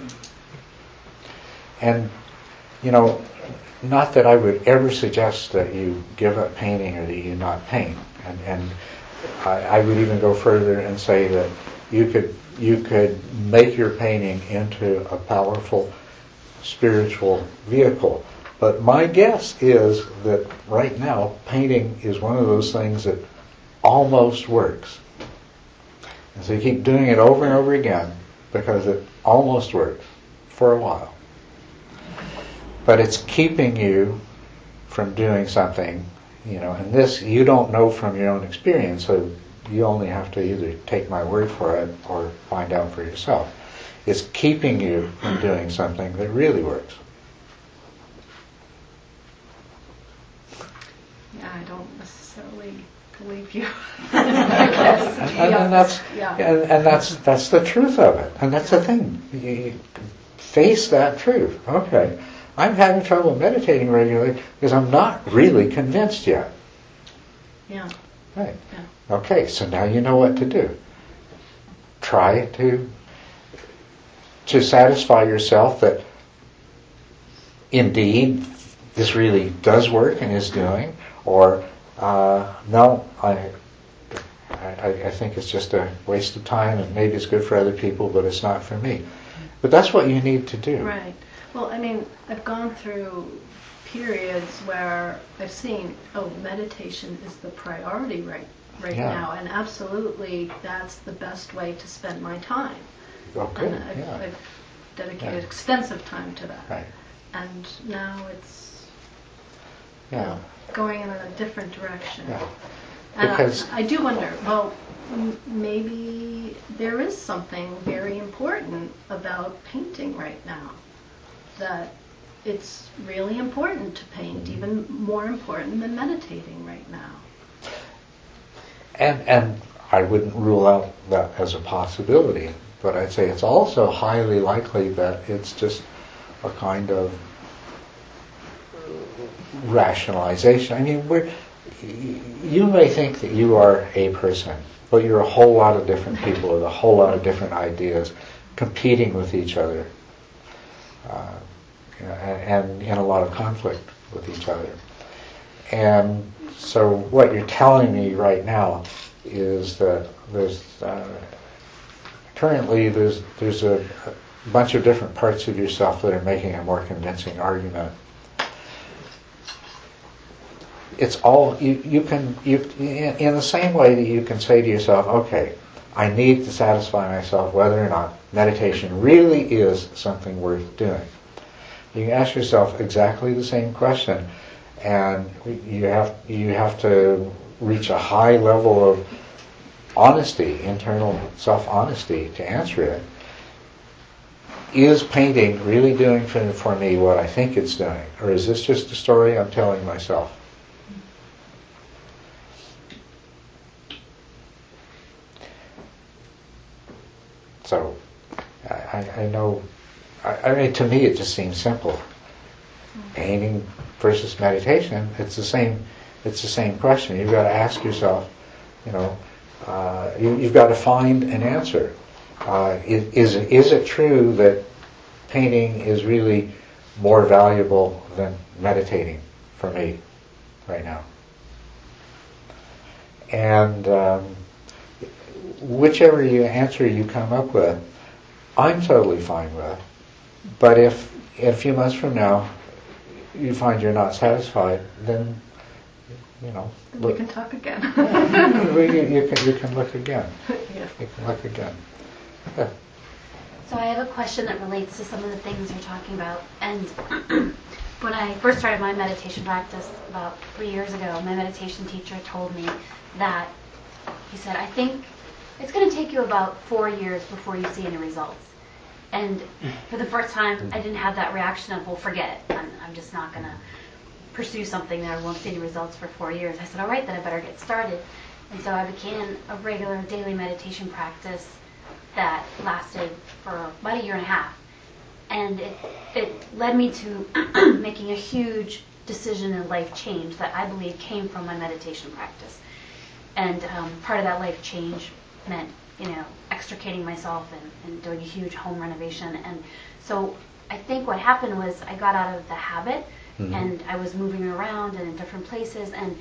And not that I would ever suggest that you give up painting or that you not paint. And I would even go further and say that you could make your painting into a powerful spiritual vehicle. But my guess is that right now painting is one of those things that almost works. And so you keep doing it over and over again because it almost works for a while. But it's keeping you from doing something, and this you don't know from your own experience, so you only have to either take my word for it or find out for yourself. It's keeping you from doing something that really works. Yeah, I don't necessarily believe you. And that's the truth of it. And that's the thing. You face that truth. Okay, I'm having trouble meditating regularly because I'm not really convinced yet. Yeah. Right. Yeah. Okay, so now you know what to do. Try to satisfy yourself that indeed this really does work and is doing, or no, I think it's just a waste of time and maybe it's good for other people, but it's not for me. But that's what you need to do. Right. Well, I mean, I've gone through periods where I've seen, meditation is the priority right Yeah. now, and absolutely that's the best way to spend my time. Okay. And I've dedicated extensive time to that. Right. And now it's Yeah. going in a different direction. Yeah. And Because I do wonder, well, maybe there is something very important about painting right now. That it's really important to paint, even more important than meditating right now. And I wouldn't rule out that as a possibility, but I'd say it's also highly likely that it's just a kind of rationalization. I mean, you may think that you are a person, but you're a whole lot of different people with a whole lot of different ideas competing with each other, and in a lot of conflict with each other. And so what you're telling me right now is that there's currently there's a bunch of different parts of yourself that are making a more convincing argument. It's all you can in the same way that you can say to yourself, okay, I need to satisfy myself whether or not meditation really is something worth doing. You can ask yourself exactly the same question, and you have to reach a high level of honesty, internal self-honesty, to answer it. Is painting really doing for me what I think it's doing, or is this just a story I'm telling myself? So, I know. I mean, to me, it just seems simple. Painting versus meditation, it's the same. It's the same question. You've got to ask yourself. You've got to find an answer. Is it true that painting is really more valuable than meditating for me right now? And whichever answer you come up with, I'm totally fine with. But if in a few months from now you find you're not satisfied, then We can talk again. you can look again. Yeah. You can look again. Yeah. So I have a question that relates to some of the things you're talking about. And when I first started my meditation practice about 3 years ago, my meditation teacher told me that, he said, I think it's going to take you about 4 years before you see any results. And for the first time, I didn't have that reaction of, well, forget it. I'm just not going to pursue something that I won't see any results for 4 years. I said, all right, then I better get started. And so I began a regular daily meditation practice that lasted for about 1.5 years. And it led me to making a huge decision and life change that I believe came from my meditation practice. And part of that life change meant, extricating myself and doing a huge home renovation. And so I think what happened was I got out of the habit, and I was moving around and in different places. And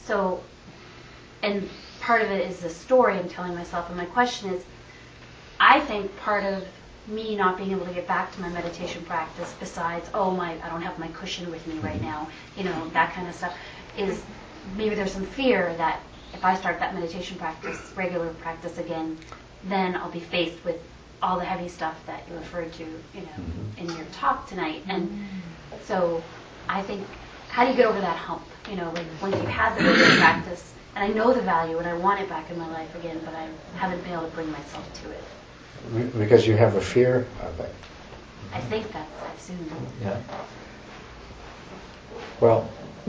part of it is the story I'm telling myself. And my question is, I think part of me not being able to get back to my meditation practice, besides, I don't have my cushion with me right now, that kind of stuff, is maybe there's some fear that if I start that meditation practice, regular practice again, then I'll be faced with all the heavy stuff that you referred to, in your talk tonight. And so I think how do you get over that hump? You know, like once you've had the regular practice, and I know the value and I want it back in my life again, but I haven't been able to bring myself to it. Because you have a fear of it. I think that's, I assume. Yeah. Well,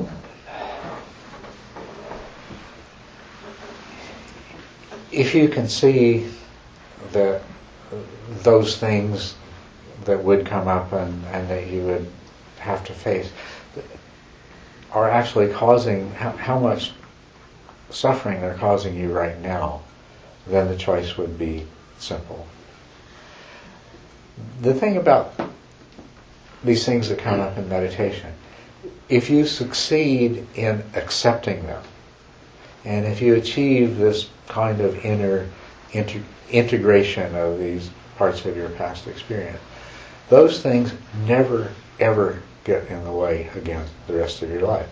if you can see that those things that would come up and that you would have to face are actually causing how much suffering they're causing you right now, then the choice would be simple. The thing about these things that come up in meditation, if you succeed in accepting them, and if you achieve this kind of inner integration of these parts of your past experience, those things never, ever get in the way again the rest of your life.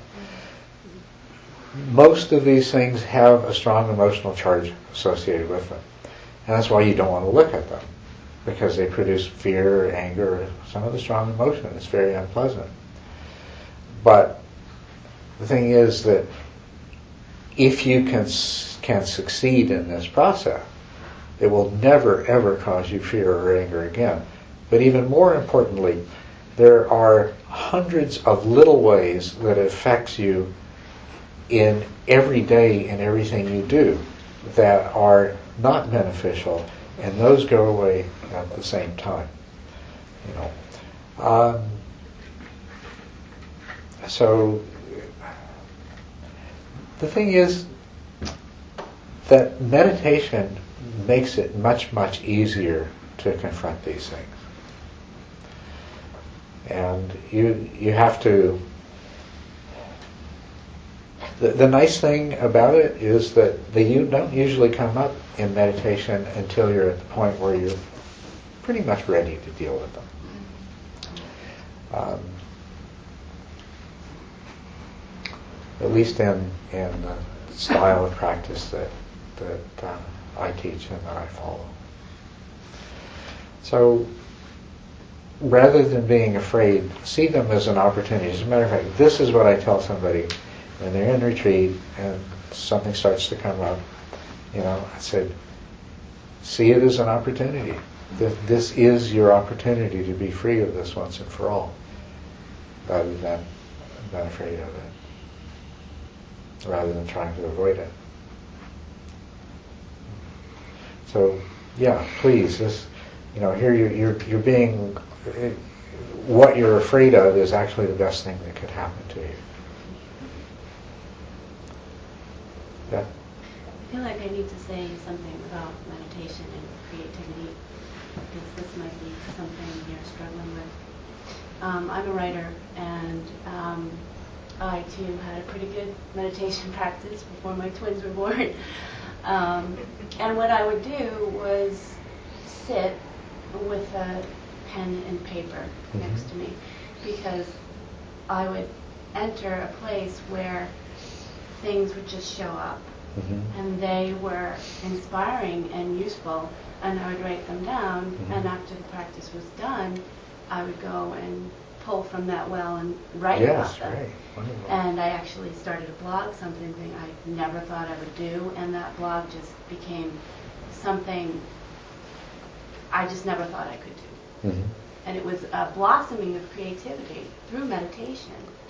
Most of these things have a strong emotional charge associated with them. And that's why you don't want to look at them, because they produce fear, anger, some of the strong emotion. It's very unpleasant. But the thing is that if you can succeed in this process, it will never, ever cause you fear or anger again. But even more importantly, there are hundreds of little ways that it affects you in every day in everything you do that are not beneficial, and those go away at the same time. You know, so the thing is that meditation makes it much, much easier to confront these things. And you have to... The nice thing about it is that they don't usually come up in meditation until you're at the point where you're pretty much ready to deal with them. At least in the style of practice that I teach and that I follow. So rather than being afraid, see them as an opportunity. As a matter of fact, this is what I tell somebody when they're in retreat and something starts to come up. You know, I said, see it as an opportunity. This is your opportunity to be free of this once and for all, rather than afraid of it, rather than trying to avoid it. So, yeah, please, this, you know, here you're being, what you're afraid of is actually the best thing that could happen to you. Yeah. I feel like I need to say something about meditation and creativity, because this might be something you're struggling with. I'm a writer, and I too had a pretty good meditation practice before my twins were born. And what I would do was sit with a pen and paper next to me, because I would enter a place where things would just show up, and they were inspiring and useful, and I would write them down, and after the practice was done, I would go and pull from that well and write about them. Right. Wonderful. And I actually started a blog, something I never thought I would do, and that blog just became something I just never thought I could do. And it was a blossoming of creativity through meditation.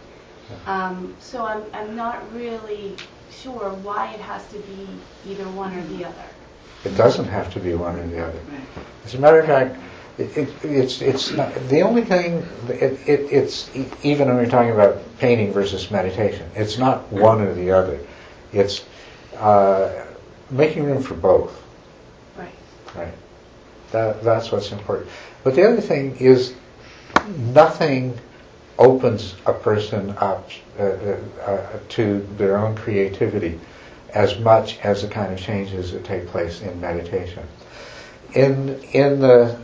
So I'm not really sure why it has to be either one or the other. It doesn't have to be one or the other. As a matter of fact, it's not the only thing. It's even when we're talking about painting versus meditation, it's not one or the other. It's making room for both. Right. Right. That's what's important. But the other thing is, nothing opens a person up to their own creativity as much as the kind of changes that take place in meditation. In the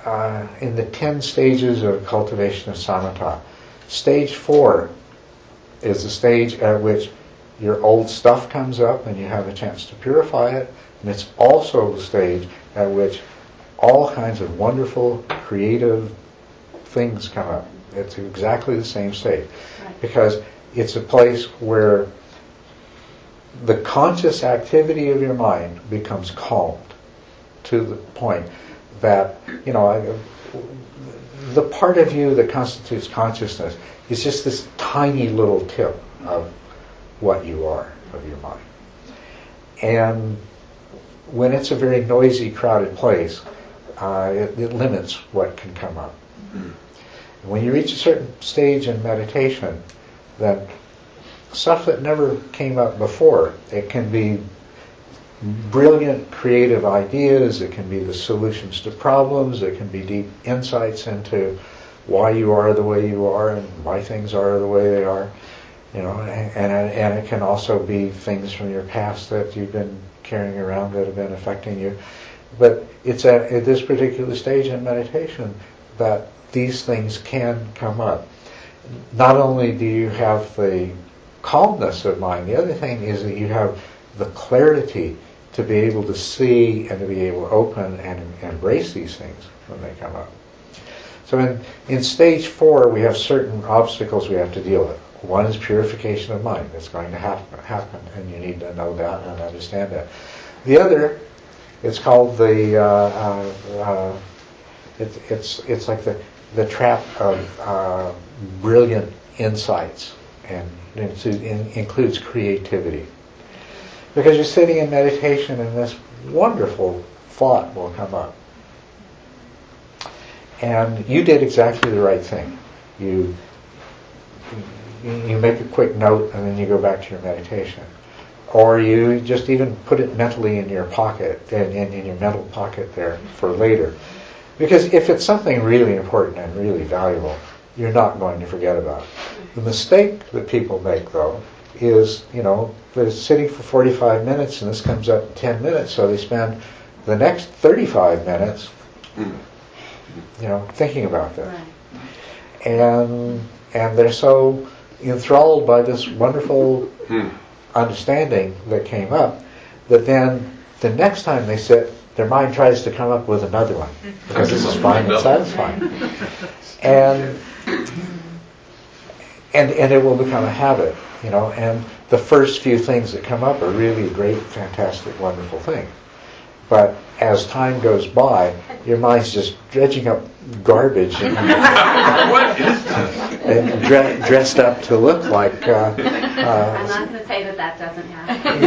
10 stages of cultivation of samatha, stage 4 is the stage at which your old stuff comes up and you have a chance to purify it, and it's also the stage at which all kinds of wonderful, creative things come up. It's exactly the same stage. Right. Because It's a place where the conscious activity of your mind becomes calmed to the point that, the part of you that constitutes consciousness is just this tiny little tip of what you are, of your mind. And when it's a very noisy, crowded place, it limits what can come up. When you reach a certain stage in meditation, then stuff that never came up before, it can be brilliant creative ideas, it can be the solutions to problems, it can be deep insights into why you are the way you are and why things are the way they are, and it can also be things from your past that you've been carrying around that have been affecting you. But it's at this particular stage in meditation that these things can come up. Not only do you have the calmness of mind, the other thing is that you have the clarity to be able to see and to be able to open and embrace these things when they come up. So in stage 4, we have certain obstacles we have to deal with. One is purification of mind. It's going to happen, and you need to know that and understand that. The other, it's called it's like the trap of brilliant insights, and it includes creativity. Because you're sitting in meditation and this wonderful thought will come up. And you did exactly the right thing. You make a quick note and then you go back to your meditation. Or you just even put it mentally in your pocket, in your mental pocket there for later. Because if it's something really important and really valuable, you're not going to forget about it. The mistake that people make, though, is, they're sitting for 45 minutes and this comes up in 10 minutes, so they spend the next 35 minutes, thinking about this. Right. And they're so enthralled by this wonderful understanding that came up that then the next time they sit, their mind tries to come up with another one because this is fine and satisfying. And it will become a habit, and the first few things that come up are really great, fantastic, wonderful things. But as time goes by, your mind's just dredging up garbage and, What is this? and dressed up to look like... I'm not going to say that doesn't happen.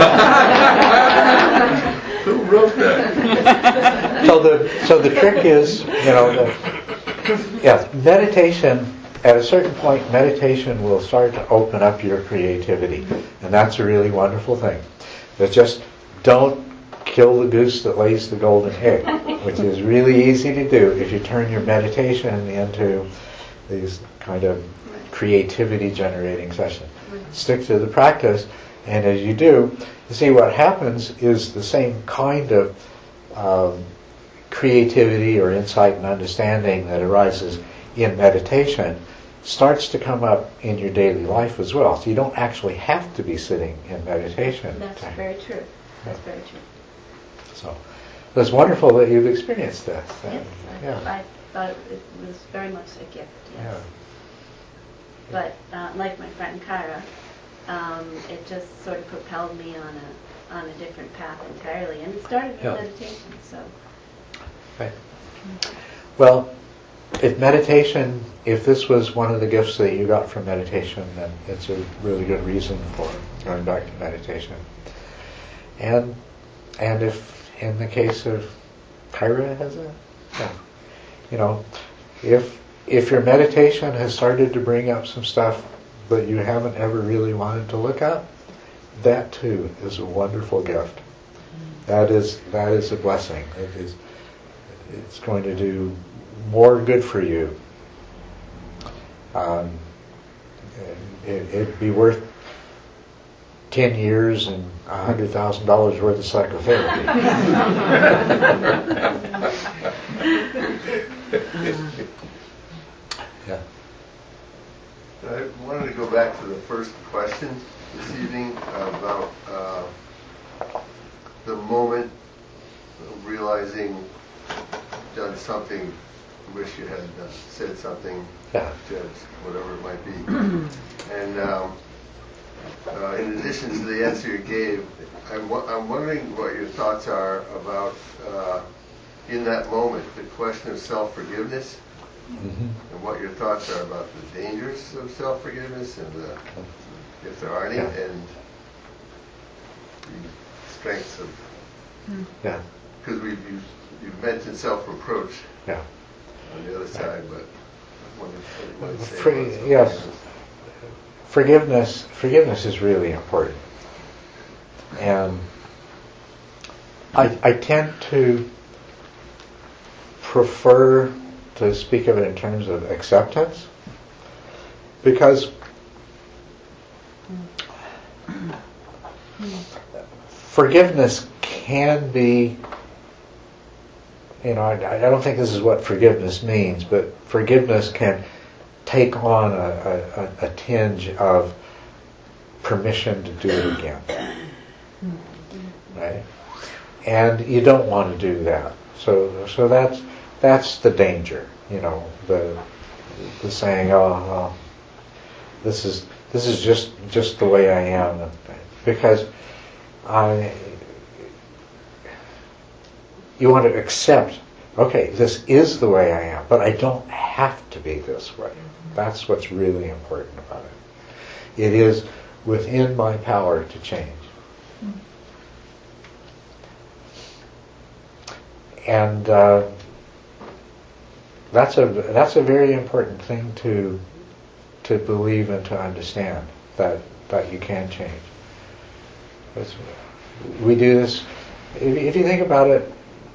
Who wrote that? So the trick is, meditation, at a certain point, meditation will start to open up your creativity. And that's a really wonderful thing. But just don't kill the goose that lays the golden egg, which is really easy to do if you turn your meditation into these kind of creativity generating sessions. Stick to the practice, and as you do, you see what happens is the same kind of creativity or insight and understanding that arises in meditation starts to come up in your daily life as well. So you don't actually have to be sitting in meditation. That's very true. That's very true. So it's wonderful that you've experienced this. Yes, I thought it was very much a gift, yes. Yeah. But like my friend Kyra, it just sort of propelled me on a different path entirely. And it started with meditation, so. Right. Well, if this was one of the gifts that you got from meditation, then it's a really good reason for going back to meditation. And if in the case of Kyra has if your meditation has started to bring up some stuff that you haven't ever really wanted to look at, that too is a wonderful gift. That is a blessing. It's going to do more good for you. It'd be worth 10 years and $100,000 worth of psychotherapy. Yeah. I wanted to go back to the first question this evening about the moment of realizing you've done something you wish you had said something, Yeah. judged, whatever it might be. And in addition to the answer you gave, I'm wondering what your thoughts are about, in that moment, the question of self-forgiveness, and what your thoughts are about the dangers of self-forgiveness, and if there are any, and the strengths of. Yeah. Because you've mentioned self-reproach. Yeah. On the other side, but what do you say about Yes. Forgiveness is really important. And I tend to prefer to speak of it in terms of acceptance, because forgiveness can be, I don't think this is what forgiveness means, but forgiveness can take on a tinge of permission to do it again. Right? And you don't want to do that. So that's the danger, the saying, this is just the way I am, because you want to accept, okay, this is the way I am, but I don't have to be this way. That's what's really important about it. It is within my power to change. And that's a very important thing to believe and to understand, that you can change. We do this. If you think about it,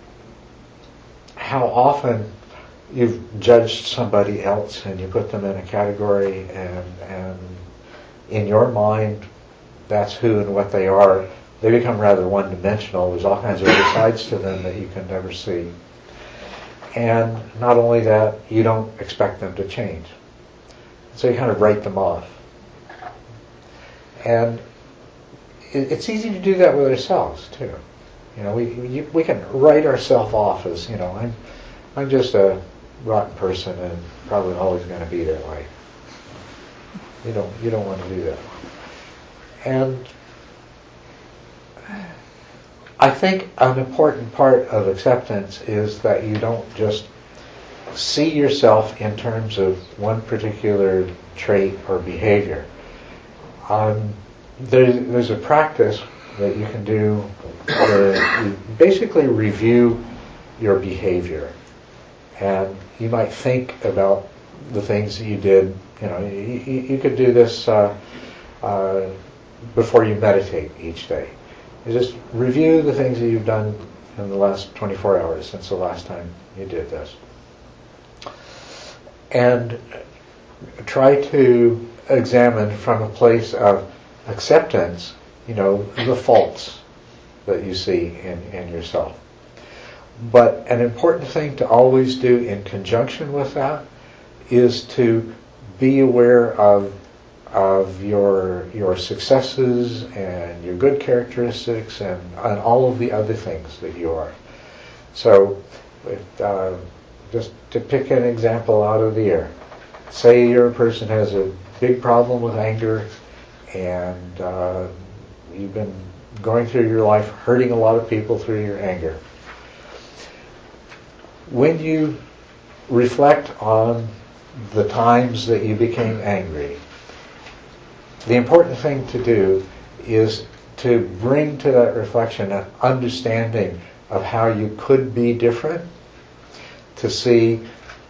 how often you've judged somebody else and you put them in a category, and in your mind that's who and what they are. They become rather one-dimensional. There's all kinds of other sides to them that you can never see. And not only that, you don't expect them to change. So you kind of write them off. And it's easy to do that with ourselves too. We can write ourselves off as, I'm just a rotten person and probably always going to be that way. You don't want to do that. And I think an important part of acceptance is that you don't just see yourself in terms of one particular trait or behavior. There's a practice that you can do where you basically review your behavior. And you might think about the things that you did. You could do this before you meditate each day. You just review the things that you've done in the last 24 hours since the last time you did this. And try to examine from a place of acceptance, the faults that you see in yourself. But an important thing to always do in conjunction with that is to be aware of your successes and your good characteristics and all of the other things that you are. So, just to pick an example out of the air, say you're a person who has a big problem with anger, and you've been going through your life hurting a lot of people through your anger. When you reflect on the times that you became angry, the important thing to do is to bring to that reflection an understanding of how you could be different, to see,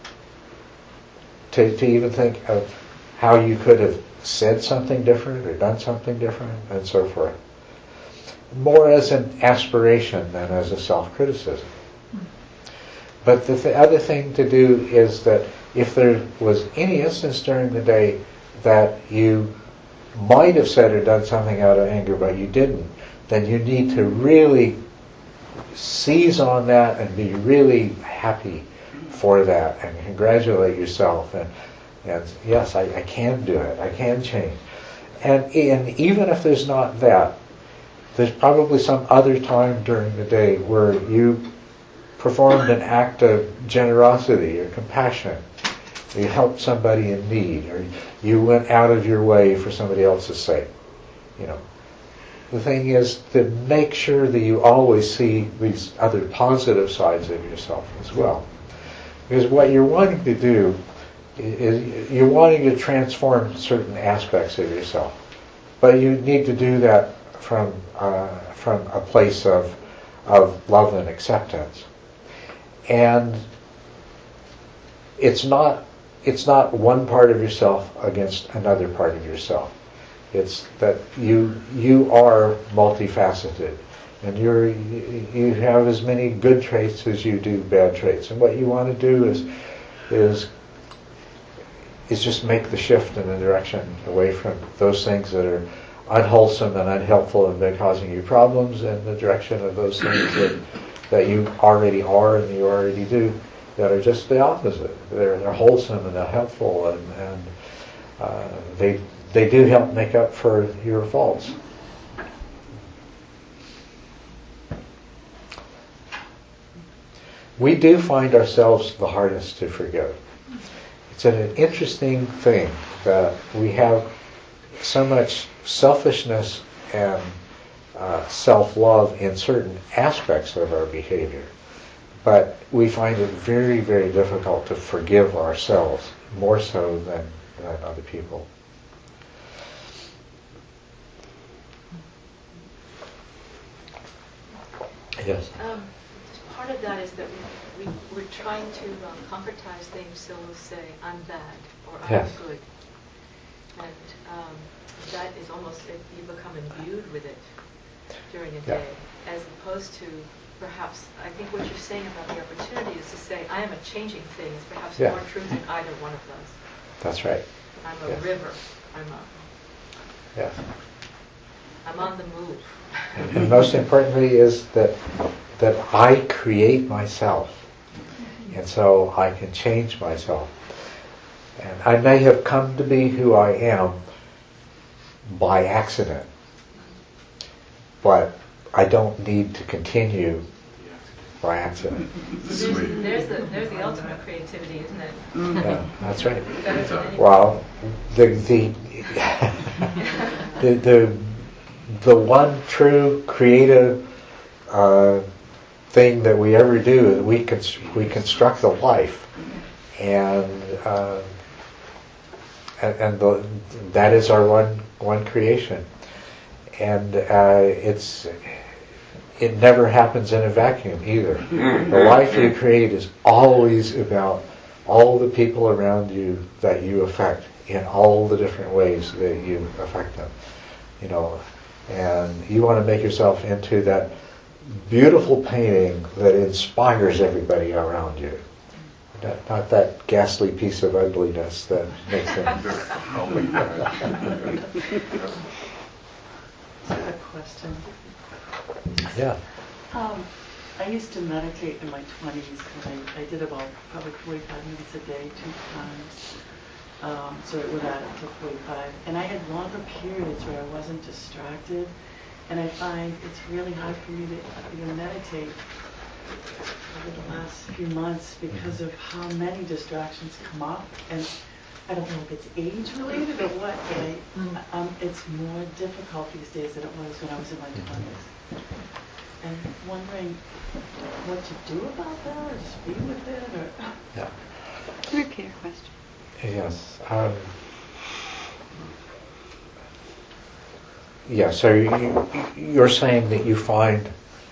to even think of how you could have said something different or done something different, and so forth. More as an aspiration than as a self-criticism. But the other thing to do is that if there was any instance during the day that you might have said or done something out of anger but you didn't, then you need to really seize on that and be really happy for that and congratulate yourself and yes, I can do it, I can change. And even if there's not that, there's probably some other time during the day where you performed an act of generosity or compassion. You helped somebody in need, or you went out of your way for somebody else's sake. You know, the thing is to make sure that you always see these other positive sides of yourself as well. Because what you're wanting to do is you're wanting to transform certain aspects of yourself. But you need to do that from a place of love and acceptance. And it's not one part of yourself against another part of yourself. It's that you are multifaceted, and you have as many good traits as you do bad traits. And what you want to do is just make the shift in the direction away from those things that are unwholesome and unhelpful and they're causing you problems, and the direction of those things that you already are and you already do that are just the opposite. They're wholesome and they're helpful, and they do help make up for your faults. We do find ourselves the hardest to forgive. It's an interesting thing that we have so much selfishness and self-love in certain aspects of our behavior, but we find it very, very difficult to forgive ourselves, more so than other people. Yes. Part of that is that we're trying to concretize things, so we'll say, I'm bad or I'm Yes. good. And that is almost, you become imbued with it during a Yeah. day, as opposed to perhaps, I think what you're saying about the opportunity is to say, I am a changing thing, is perhaps Yeah. more true than either one of those. That's right. I'm a Yes. river. Yes. I'm on the move. And most importantly is that I create myself, and so I can change myself. And I may have come to be who I am by accident, but I don't need to continue by accident. There's the ultimate creativity, isn't it? Yeah, that's right. Better than anything. Well, the one true creative thing that we ever do is we construct a life, and that is our one creation, and it never happens in a vacuum either. The life you create is always about all the people around you that you affect in all the different ways that you affect them. You know, and you want to make yourself into that beautiful painting that inspires everybody around you. Not that ghastly piece of ugliness that makes them... A question. Yeah. I used to meditate in my 20s, and I did about probably 45 minutes a day, 2 times. So it would add up to 45. And I had longer periods where I wasn't distracted. And I find it's really hard for me to meditate over the last few months because of how many distractions come up. And I don't know if it's age related or what, but it's more difficult these days than it was when I was in my 20s. And wondering what to do about that, or just be with it, or... Yeah. Repeat your question. Yes. So you're saying that you find,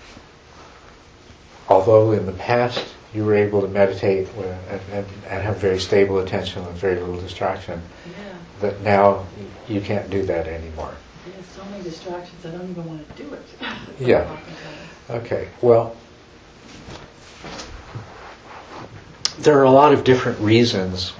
although in the past you were able to meditate and have very stable attention with very little distraction, that now you can't do that anymore. There's so many distractions, I don't even want to do it. Yeah. Okay. Well, there are a lot of different reasons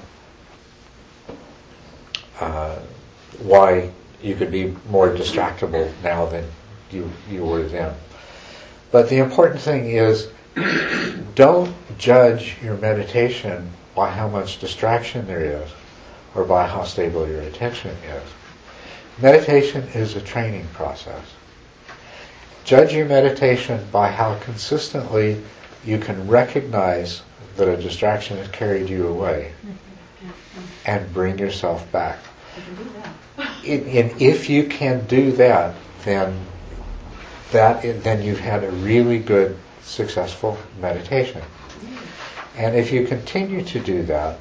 why you could be more distractible now than you were then. But the important thing is, don't judge your meditation by how much distraction there is or by how stable your attention is. Meditation is a training process. Judge your meditation by how consistently you can recognize that a distraction has carried you away and bring yourself back. I can do that. and if you can do that, then you've had a really good, successful meditation. And if you continue to do that,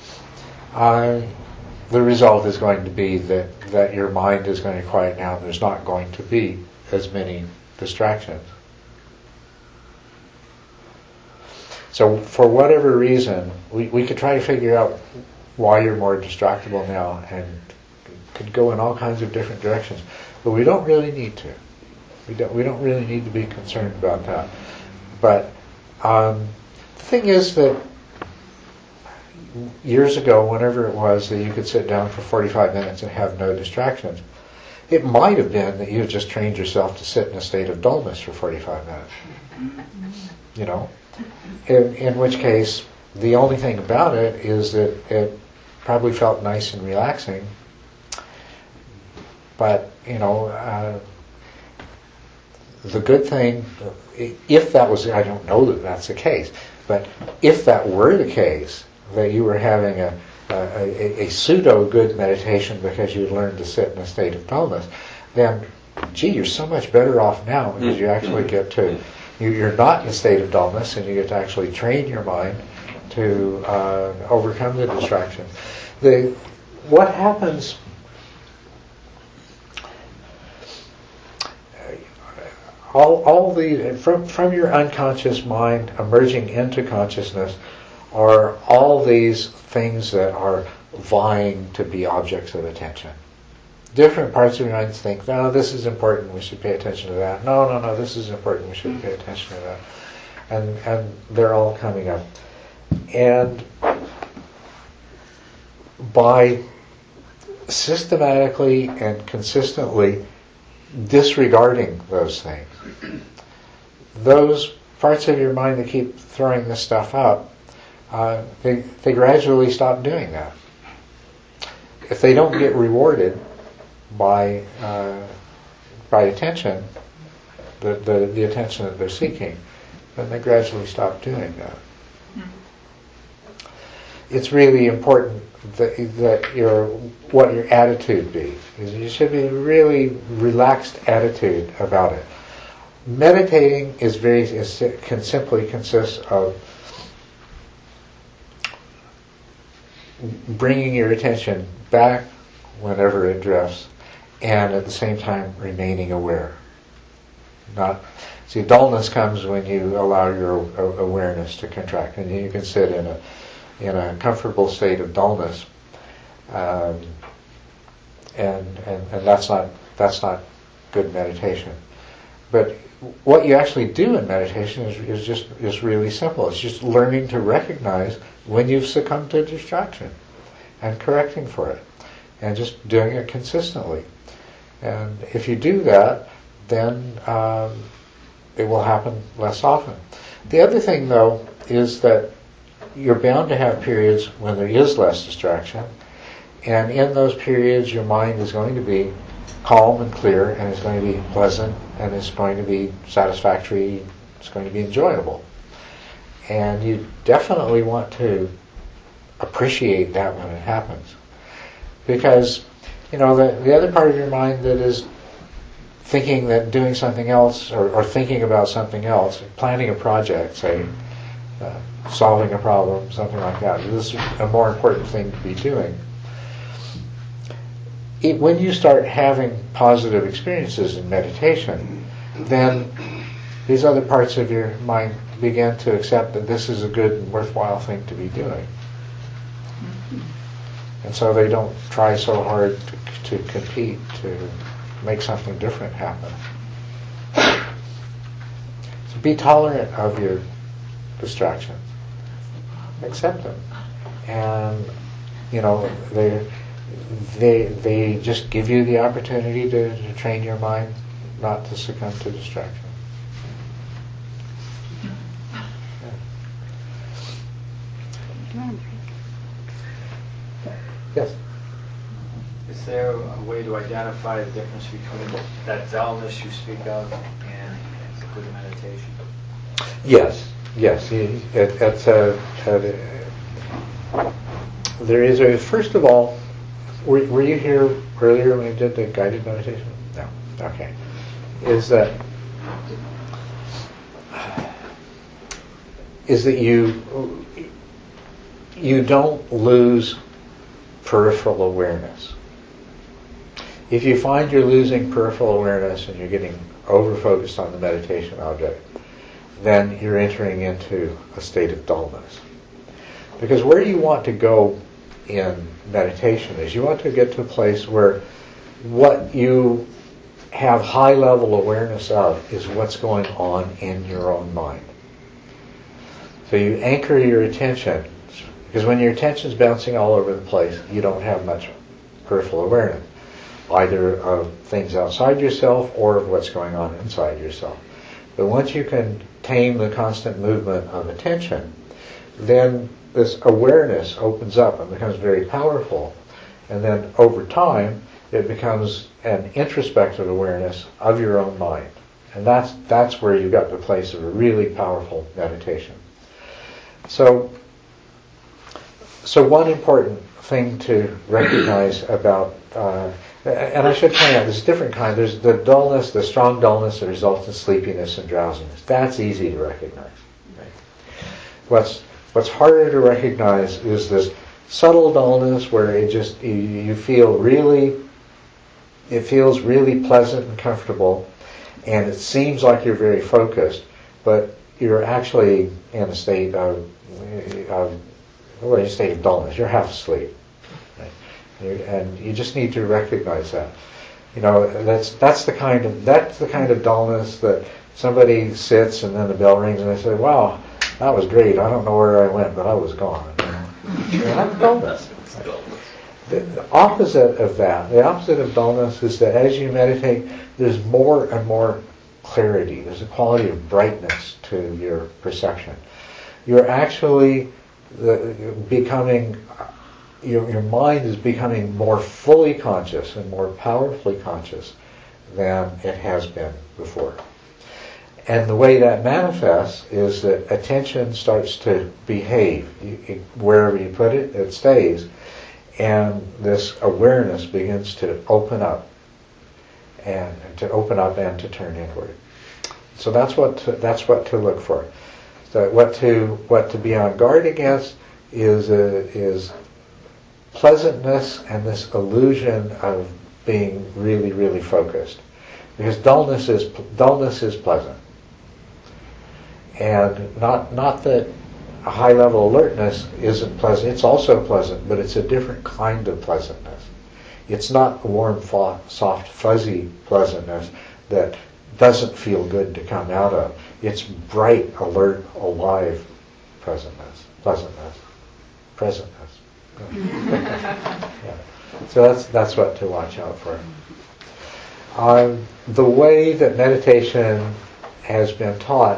the result is going to be that your mind is going to quiet down. There's not going to be as many distractions. So for whatever reason, we could try to figure out why you're more distractible now, and could go in all kinds of different directions. But we don't really need to. We don't really need to be concerned about that. But the thing is that years ago, whenever it was that you could sit down for 45 minutes and have no distractions, it might have been that you had just trained yourself to sit in a state of dullness for 45 minutes. You know? In which case, the only thing about it is that it probably felt nice and relaxing. But, the good thing, if that was, I don't know that that's the case, but if that were the case, that you were having a pseudo-good meditation because you'd learned to sit in a state of dullness, then, gee, you're so much better off now because you actually get to, you're not in a state of dullness, and you get to actually train your mind to overcome the distractions. What happens... All the from your unconscious mind emerging into consciousness are all these things that are vying to be objects of attention. Different parts of your mind think, no, this is important, we should pay attention to that. No, this is important, we should pay attention to that. And they're all coming up. And by systematically and consistently disregarding those things, those parts of your mind that keep throwing this stuff up, they gradually stop doing that. If they don't get rewarded by attention, the attention that they're seeking, then they gradually stop doing that. It's really important that what your attitude be. You should be a really relaxed attitude about it. Meditating can simply consist of bringing your attention back whenever it drifts, and at the same time remaining aware. Dullness comes when you allow your awareness to contract, and you can sit in a comfortable state of dullness, and that's not good meditation. But what you actually do in meditation is just really simple. It's just learning to recognize when you've succumbed to distraction and correcting for it, and just doing it consistently. And if you do that, then it will happen less often. The other thing, though, is that you're bound to have periods when there is less distraction, and in those periods your mind is going to be calm and clear, and it's going to be pleasant, and it's going to be satisfactory, it's going to be enjoyable. And you definitely want to appreciate that when it happens. Because, the other part of your mind that is thinking that doing something else, or thinking about something else, planning a project, say, solving a problem, something like that, this is a more important thing to be doing. When you start having positive experiences in meditation, then these other parts of your mind begin to accept that this is a good and worthwhile thing to be doing. And so they don't try so hard to compete, to make something different happen. So be tolerant of your distractions. Accept them. And, they just give you the opportunity to train your mind not to succumb to distraction. Yes? Is there a way to identify the difference between that dullness you speak of and good meditation? Yes. There is first of all, were you here earlier when we did the guided meditation? No. Okay. Is that you don't lose peripheral awareness. If you find you're losing peripheral awareness and you're getting over-focused on the meditation object, then you're entering into a state of dullness. Because where you want to go in meditation is you want to get to a place where what you have high level awareness of is what's going on in your own mind. So you anchor your attention, because when your attention's bouncing all over the place, you don't have much peripheral awareness, either of things outside yourself or of what's going on inside yourself. But once you can tame the constant movement of attention, then this awareness opens up and becomes very powerful. And then over time, it becomes an introspective awareness of your own mind. And that's where you got to the place of a really powerful meditation. So one important thing to recognize about, and I should point out, there's different kinds. There's the dullness, the strong dullness that results in sleepiness and drowsiness. That's easy to recognize. Right? What's harder to recognize is this subtle dullness where it just you feel really, it feels really pleasant and comfortable, and it seems like you're very focused, but you're actually in a state of dullness. You're half asleep, right? And you just need to recognize that. You know, that's the kind of dullness that somebody sits and then the bell rings and they say, "Wow, that was great. I don't know where I went, but I was gone." That's dullness. The opposite of that, the opposite of dullness, is that as you meditate, there's more and more clarity. There's a quality of brightness to your perception. You're actually becoming, your mind is becoming more fully conscious and more powerfully conscious than it has been before. And the way that manifests is that attention starts to behave. Wherever you put it, it stays. And this awareness begins to open up and to turn inward. So that's what to look for. So what to be on guard against is pleasantness and this illusion of being really, really focused. Because dullness is pleasant. And not that a high level alertness isn't pleasant. It's also pleasant, but it's a different kind of pleasantness. It's not warm, soft, fuzzy pleasantness that doesn't feel good to come out of. It's bright, alert, alive pleasantness. Yeah. So that's what to watch out for. The way that meditation has been taught,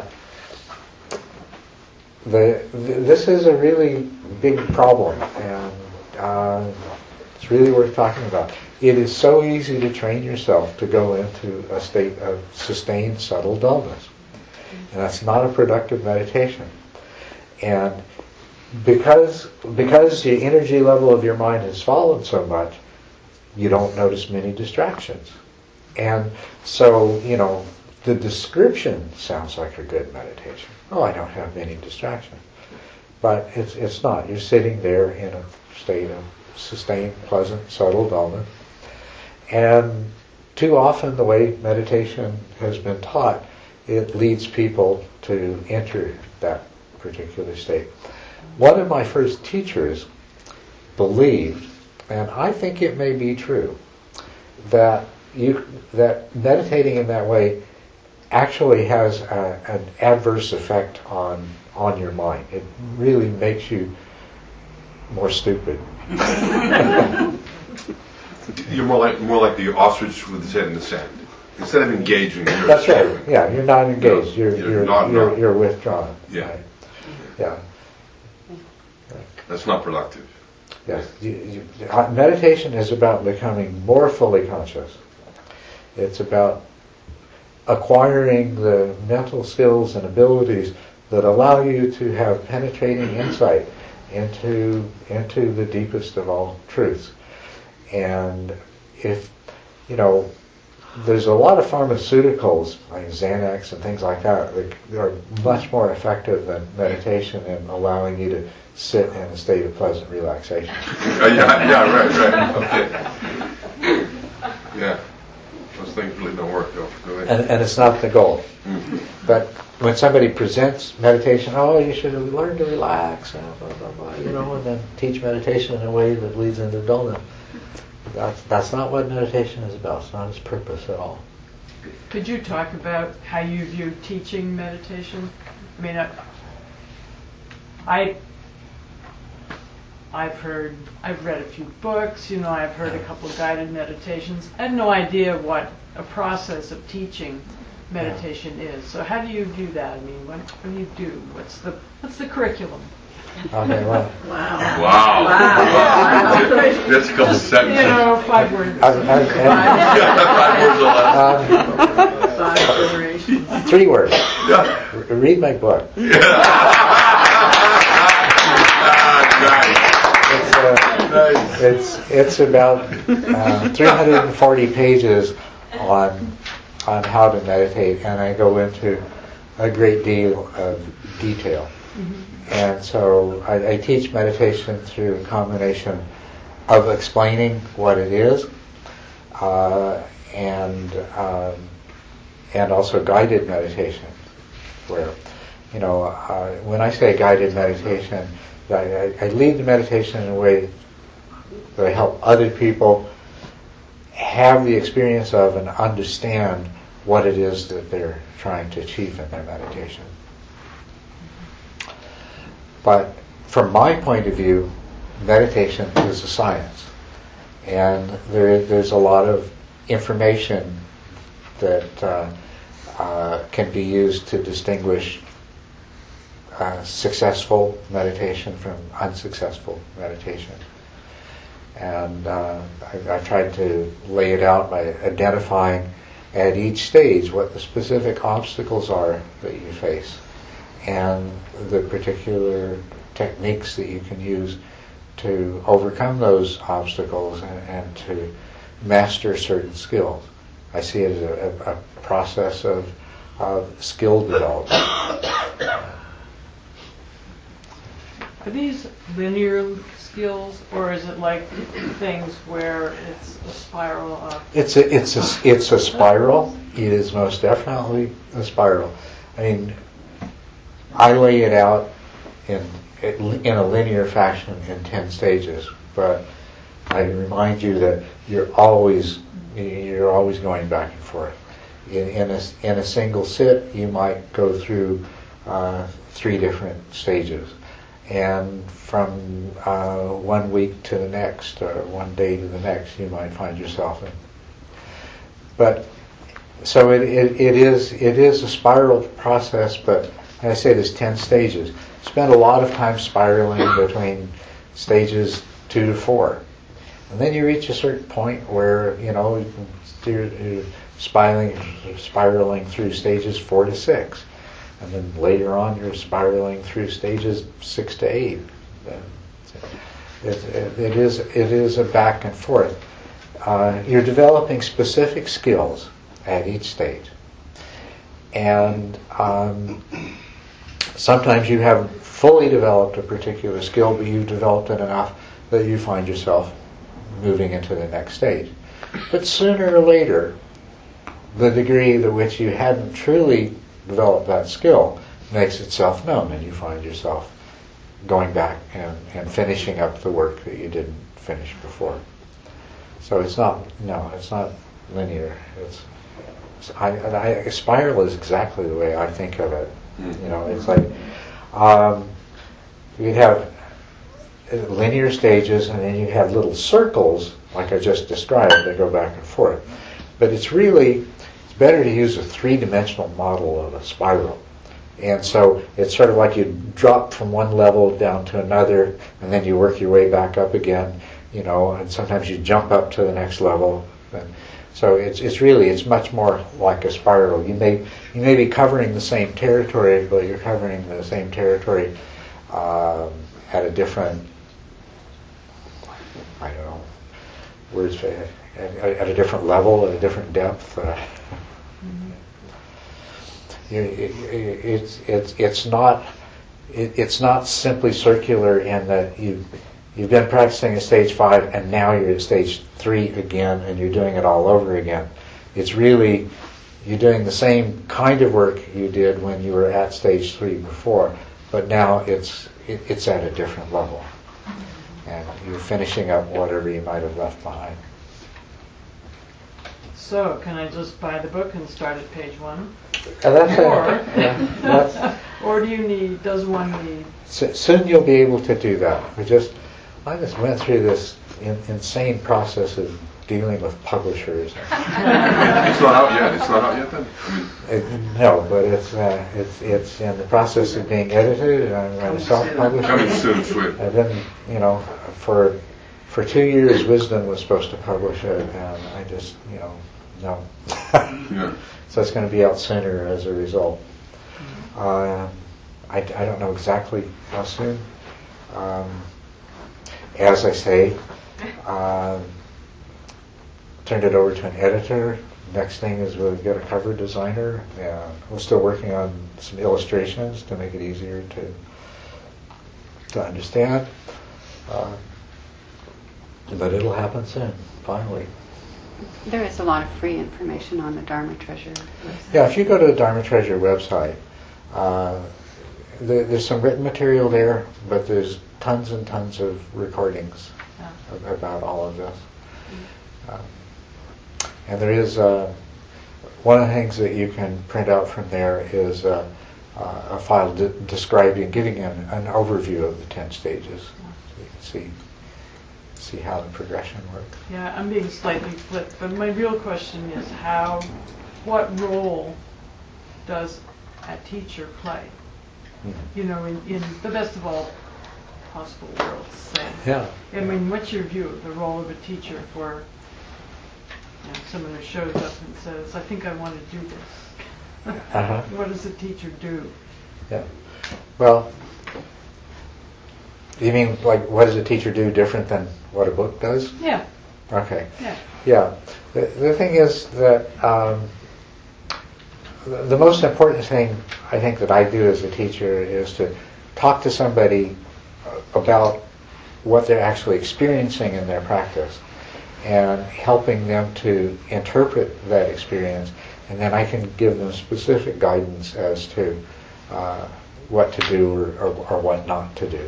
this is a really big problem, and it's really worth talking about. It is so easy to train yourself to go into a state of sustained subtle dullness, and that's not a productive meditation. And because the energy level of your mind has fallen so much, you don't notice many distractions. And so, the description sounds like a good meditation. Oh, I don't have many distractions. But it's not. You're sitting there in a state of sustained, pleasant, subtle dullness. And too often the way meditation has been taught, it leads people to enter that particular state. One of my first teachers believed, and I think it may be true, that meditating in that way actually has an adverse effect on your mind. It really makes you more stupid. You're more like the ostrich with his head in the sand. Instead of engaging, you're That's right. Yeah, you're not engaged. You're withdrawn. Yeah. Right. Yeah. That's not productive. Yes. Meditation is about becoming more fully conscious. It's about acquiring the mental skills and abilities that allow you to have penetrating insight into the deepest of all truths. And if, you know, there's a lot of pharmaceuticals like Xanax and things like that that are much more effective than meditation in allowing you to sit in a state of pleasant relaxation. Right. Okay. Yeah. Those things really don't work, though. Do they? And it's not the goal. Mm-hmm. But when somebody presents meditation, oh, you should learn to relax, blah, blah, blah, you know, and then teach meditation in a way that leads into dullness. That's not what meditation is about. It's not its purpose at all. Could you talk about how you view teaching meditation? I mean, I've read a few books, you know, I've heard a couple of guided meditations. I have no idea what a process of teaching meditation is. So how do you view that? I mean, what do you do? What's the curriculum? Okay, well. Wow. That's a couple sentences. You know, 5 words. 5 words or less. 5 generations. 3 words. Yeah. Read my book. It's about 340 pages on how to meditate, and I go into a great deal of detail. And so I teach meditation through a combination of explaining what it is, and also guided meditation, where, you know, when I say guided meditation, I lead the meditation in a way that I help other people have the experience of and understand what it is that they're trying to achieve in their meditation. But from my point of view, meditation is a science, and there's a lot of information that can be used to distinguish successful meditation from unsuccessful meditation. And I've tried to lay it out by identifying at each stage what the specific obstacles are that you face, and the particular techniques that you can use to overcome those obstacles and to master certain skills. I see it as a process of skill development. Are these linear skills, or is it like things where it's a spiral up? It's a spiral. It is most definitely a spiral. I mean, I lay it out in a linear fashion in 10 stages, but I remind you that you're always going back and forth. In a single sit, you might go through 3 different stages, and from 1 week to the next, or one day to the next, you might find yourself in. But so it is a spiral process, but I say there's 10 stages. Spend a lot of time spiraling between stages 2 to 4, and then you reach a certain point where you're spiraling through stages 4 to 6, and then later on you're spiraling through stages 6 to 8. It is a back and forth. You're developing specific skills at each stage, and sometimes you have fully developed a particular skill, but you've developed it enough that you find yourself moving into the next stage. But sooner or later, the degree to which you hadn't truly developed that skill makes itself known, and you find yourself going back and finishing up the work that you didn't finish before. So it's not linear. A spiral is exactly the way I think of it. It's like you have linear stages, and then you have little circles, like I just described, that go back and forth. But it's better to use a 3-dimensional model of a spiral. And so it's sort of like you drop from one level down to another, and then you work your way back up again, and sometimes you jump up to the next level. So it's much more like a spiral. You may be covering the same territory, but you're covering the same territory at a different, I don't know, words at a different level, at a different depth. It's not simply circular in that you've been practicing at stage 5 and now you're at stage 3 again and you're doing it all over again. It's really, you're doing the same kind of work you did when you were at stage 3 before, but now it's at a different level. And you're finishing up whatever you might have left behind. So, can I just buy the book and start at page 1? Or do you need? Does one need? Soon you'll be able to do that. I just went through this insane process of dealing with publishers. It's not out yet. It's not out yet then. No, but it's in the process of being edited. I'm going to self-publish. Coming soon, sweet. And then for 2 years, Wisdom was supposed to publish it, and I just no. Yeah. So it's going to be out sooner as a result. I don't know exactly how soon. As I say, turned it over to an editor. Next thing is we'll get a cover designer. We're still working on some illustrations to make it easier to understand. But it'll happen soon, finally. There is a lot of free information on the Dharma Treasure website. Yeah, if you go to the Dharma Treasure website, there's some written material there, but there's tons and tons of recordings about all of this. And there is one of the things that you can print out from there is a file describing, giving an overview of the 10 stages, so you can see how the progression works. Yeah, I'm being slightly flipped, but my real question is what role does a teacher play? Mm-hmm. You know, in the best of all possible worlds, say. Yeah. I mean, what's your view of the role of a teacher for someone who shows up and says, I think I want to do this? Uh-huh. What does a teacher do? Yeah. Well, you mean like what does a teacher do different than what a book does? Yeah. Okay. Yeah. Yeah. The thing is that the most important thing I think that I do as a teacher is to talk to somebody about what they're actually experiencing in their practice and helping them to interpret that experience, and then I can give them specific guidance as to what to do or what not to do.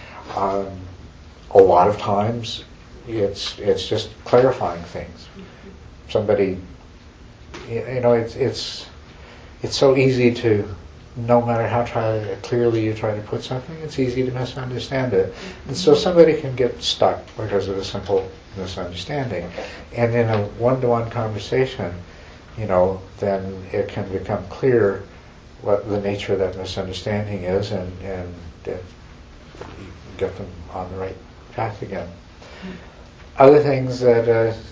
A lot of times it's just clarifying things. Somebody, it's so easy to, no matter how clearly you try to put something, it's easy to misunderstand it. And so somebody can get stuck because of a simple misunderstanding. And in a one-to-one conversation, then it can become clear what the nature of that misunderstanding is, and get them on the right path again. Other things that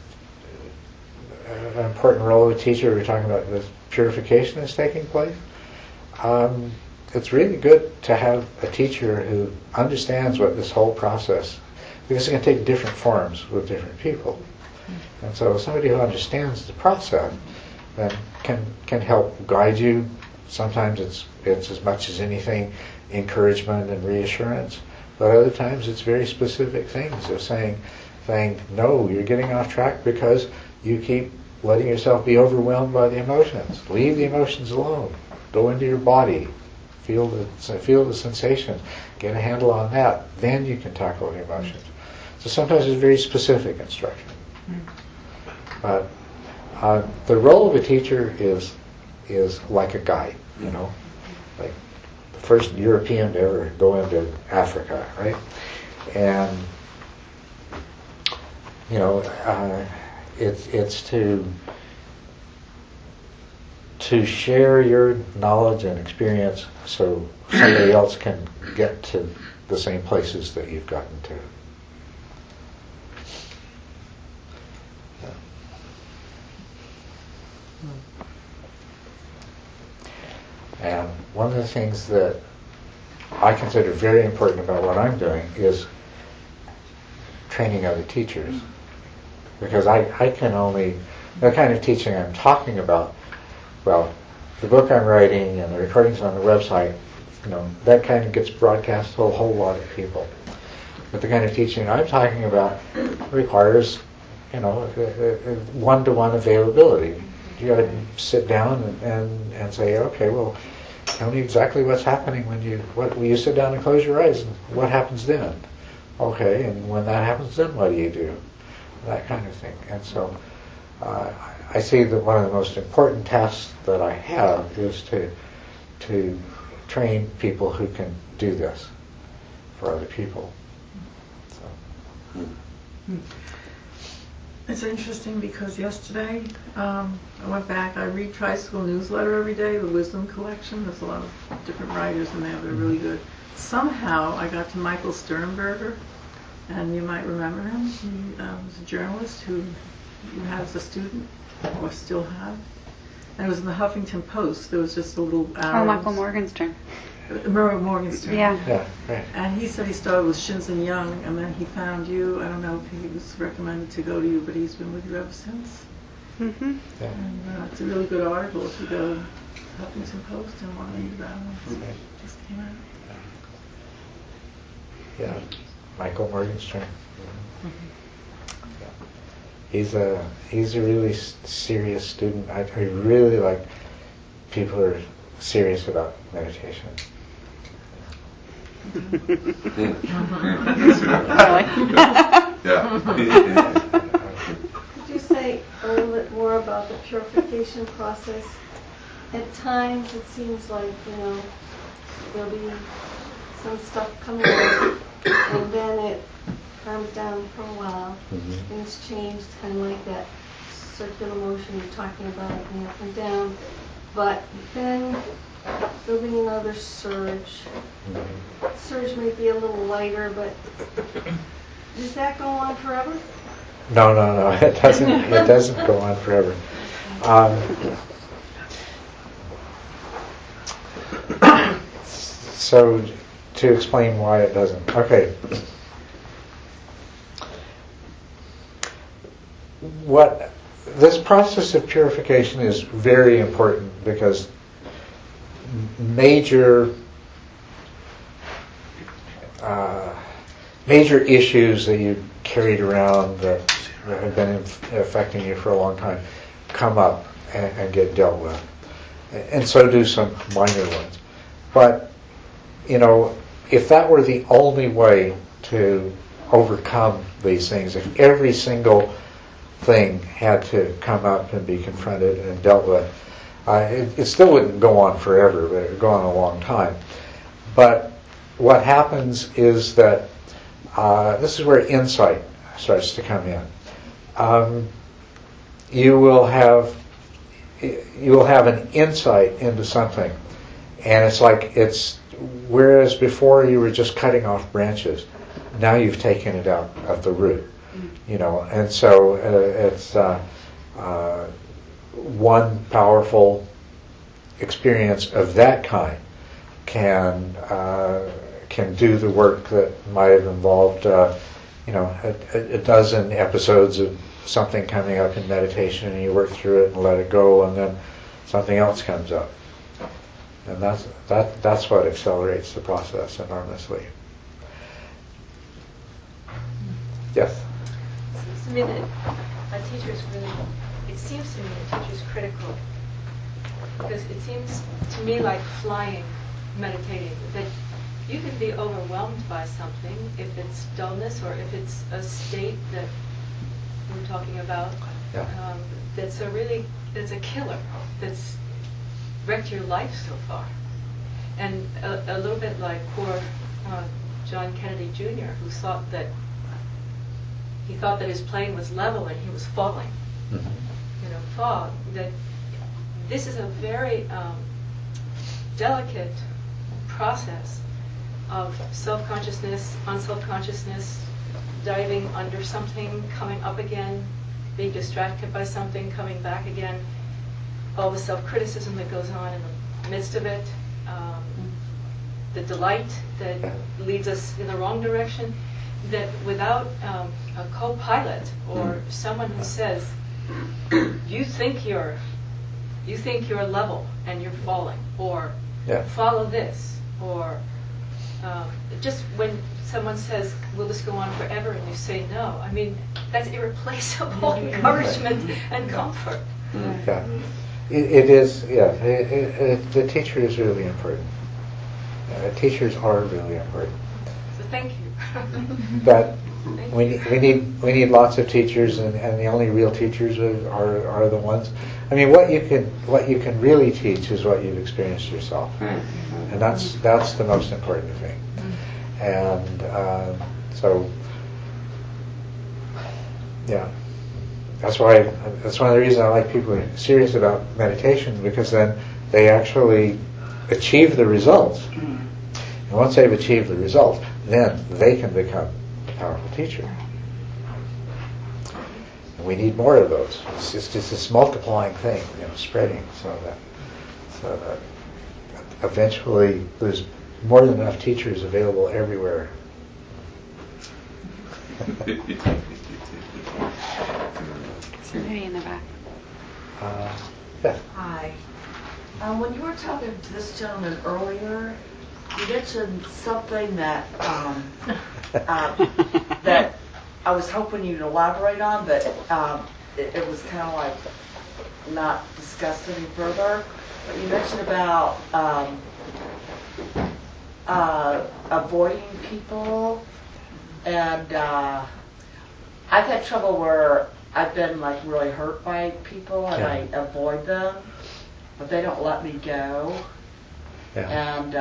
an important role of a teacher, we're talking about the purification that's taking place. It's really good to have a teacher who understands what this whole process, because it can take different forms with different people. And so somebody who understands the process then can help guide you. Sometimes it's as much as anything encouragement and reassurance, but other times it's very specific things of saying, no, you're getting off track because you keep letting yourself be overwhelmed by the emotions. Leave the emotions alone. Go into your body. Feel the sensations. Get a handle on that. Then you can tackle the emotions. So sometimes it's very specific instruction. But the role of a teacher is like a guide, like the first European to ever go into Africa, right? And it's to share your knowledge and experience so somebody else can get to the same places that you've gotten to. And one of the things that I consider very important about what I'm doing is training other teachers. because I can only, the kind of teaching I'm talking about, well, the book I'm writing and the recordings on the website, that kind of gets broadcast to a whole lot of people. But the kind of teaching I'm talking about requires, one-to-one availability. You got to sit down and say, okay, well, tell me exactly what's happening when you sit down and close your eyes, and what happens then? Okay, and when that happens, then what do you do? That kind of thing. And so I see that one of the most important tasks that I have is to train people who can do this for other people. So. It's interesting because yesterday I went back. I read Tricycle Newsletter every day, the Wisdom Collection. There's a lot of different writers in there that are really good. Somehow I got to Michael Sternberger, and you might remember him. He was a journalist who you had as a student, or still have. And it was in the Huffington Post. There was just a little arrow. Oh, Michael Morgenstern. Morgenstern. Yeah. Right. And he said he started with Shinzen Young, and then he found you. I don't know if he was recommended to go to you, but he's been with you ever since. Mm-hmm. Yeah. And it's a really good article if you go to Huffington Post and want to read about it. It just came out. Yeah, Michael Morgenstern. He's a really serious student. I really like people who are serious about meditation. Could you say a little bit more about the purification process? At times it seems like, there'll be some stuff coming out and then it calms down for a while. Mm-hmm. Things change, kind of like that circular motion you're talking about, going up and down. But then there'll be another surge. Mm-hmm. Surge may be a little lighter, but does that go on forever? No, it doesn't. It doesn't go on forever. So, to explain why it doesn't. Okay. This process of purification is very important because major issues that you carried around that have been affecting you for a long time come up and get dealt with. And so do some minor ones. But, if that were the only way to overcome these things, if every single thing had to come up and be confronted and dealt with, it still wouldn't go on forever, but it would go on a long time. But what happens is that this is where insight starts to come in. You will have an insight into something, and whereas before you were just cutting off branches, now you've taken it out at the root, and so it's one powerful experience of that kind can do the work that might have involved a dozen episodes of something coming up in meditation, and you work through it and let it go, and then something else comes up, and that's what accelerates the process enormously. Yes. It seems to me that a teacher's critical, because it seems to me like flying, meditating, that you can be overwhelmed by something if it's dullness or if it's a state that we're talking about. Yeah. That's a killer, that's wrecked your life so far. And a little bit like poor John Kennedy Jr., who thought that his plane was level and he was falling. Mm-hmm. Fog. That this is a very delicate process of self-consciousness, unself-consciousness, diving under something, coming up again, being distracted by something, coming back again, all the self-criticism that goes on in the midst of it, the delight that leads us in the wrong direction, that without a co-pilot or someone who says, you think you're level and you're falling, or follow this, or just when someone says, will this go on forever, and you say no, I mean, that's irreplaceable encouragement and comfort. Yeah. It is, yeah. The teacher is really important. Teachers are really important. So thank you. But we need lots of teachers, and the only real teachers are the ones. I mean, what you can really teach is what you've experienced yourself, and that's the most important thing. And so, yeah. That's one of the reasons I like people who are serious about meditation, because then they actually achieve the results. And once they've achieved the results, then they can become a powerful teacher. And we need more of those. It's just this multiplying thing, spreading, so that eventually there's more than enough teachers available everywhere. Somebody in the back. Beth. Hi. When you were talking to this gentleman earlier, you mentioned something that that I was hoping you'd elaborate on, but it was kind of like not discussed any further. But you mentioned about avoiding people, and I've had trouble where I've been like really hurt by people, and I avoid them, but they don't let me go. And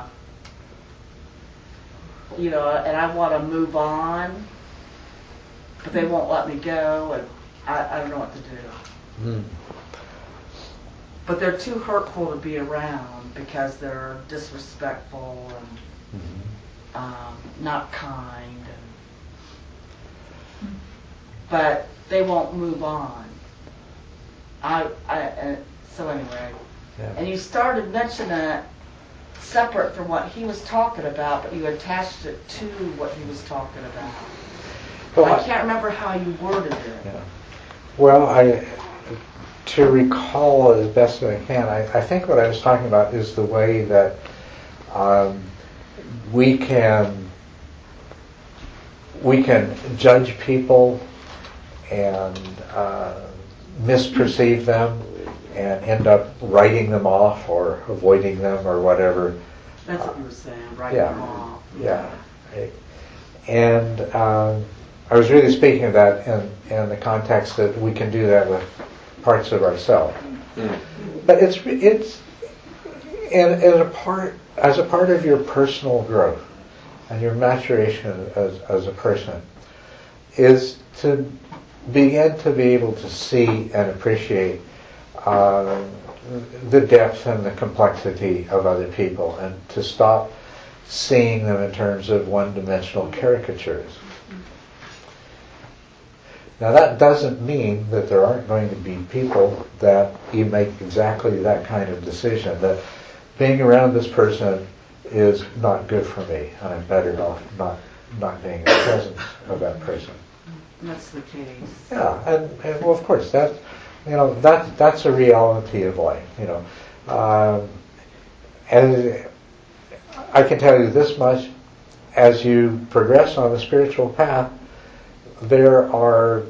and I want to move on, but they won't let me go, and I don't know what to do. But they're too hurtful to be around because they're disrespectful and not kind. But they won't move on. So anyway, and you started mentioning it separate from what he was talking about, but you attached it to what he was talking about. Well, I can't remember how you worded it. Yeah. Well, to recall as best as I can, I think what I was talking about is the way that we can judge people and misperceive them and end up writing them off or avoiding them or whatever. That's what you were saying, writing them off. Yeah. Right. And I was really speaking of that in the context that we can do that with parts of ourselves. But it's and as a part of your personal growth and your maturation as a person, is to begin to be able to see and appreciate the depth and the complexity of other people, and to stop seeing them in terms of one-dimensional caricatures. Now that doesn't mean that there aren't going to be people that you make exactly that kind of decision, that being around this person is not good for me, and I'm better off not being in the presence of that person. That's the case. Yeah, and well, of course, that's a reality of life. And I can tell you this much: as you progress on the spiritual path, there are,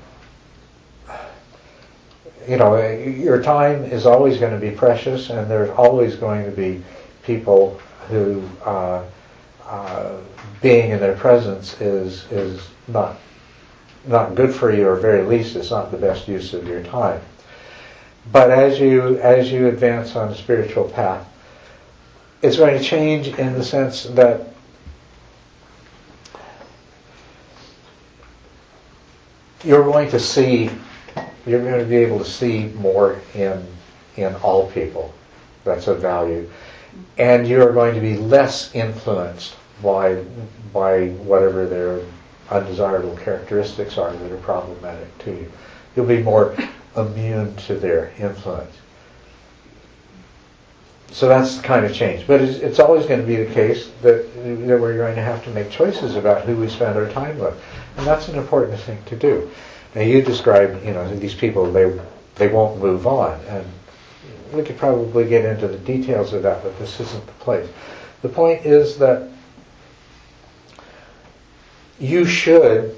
your time is always going to be precious, and there's always going to be people who being in their presence is not good for you, or very least it's not the best use of your time. But as you advance on the spiritual path, it's going to change in the sense that you're going to be able to see more in all people that's of value, and you're going to be less influenced by whatever their undesirable characteristics are that are problematic to you. You'll be more immune to their influence. So that's the kind of change. But it's always going to be the case that we're going to have to make choices about who we spend our time with. And that's an important thing to do. Now you described, these people, they won't move on. And we could probably get into the details of that, but this isn't the place. The point is that you should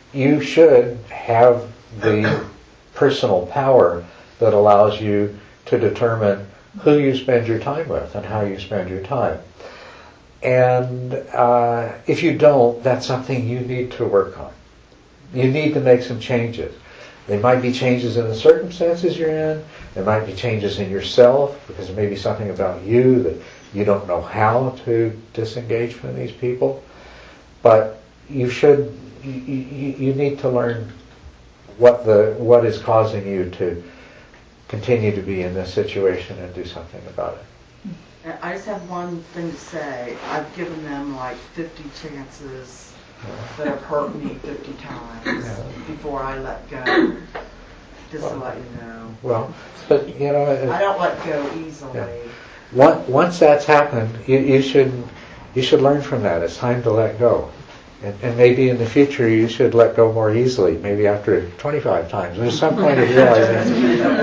have the personal power that allows you to determine who you spend your time with and how you spend your time. And if you don't, that's something you need to work on. You need to make some changes. There might be changes in the circumstances you're in. There might be changes in yourself, because there may be something about you that you don't know how to disengage from these people. But you need to learn what is causing you to continue to be in this situation and do something about it. And I just have one thing to say. I've given them like 50 chances that have hurt me 50 times before I let go. Just to let you know. Well, but I don't let go easily. Yeah. Once that's happened, you should learn from that. It's time to let go. And maybe in the future you should let go more easily, maybe after 25 times. There's some point of realizing,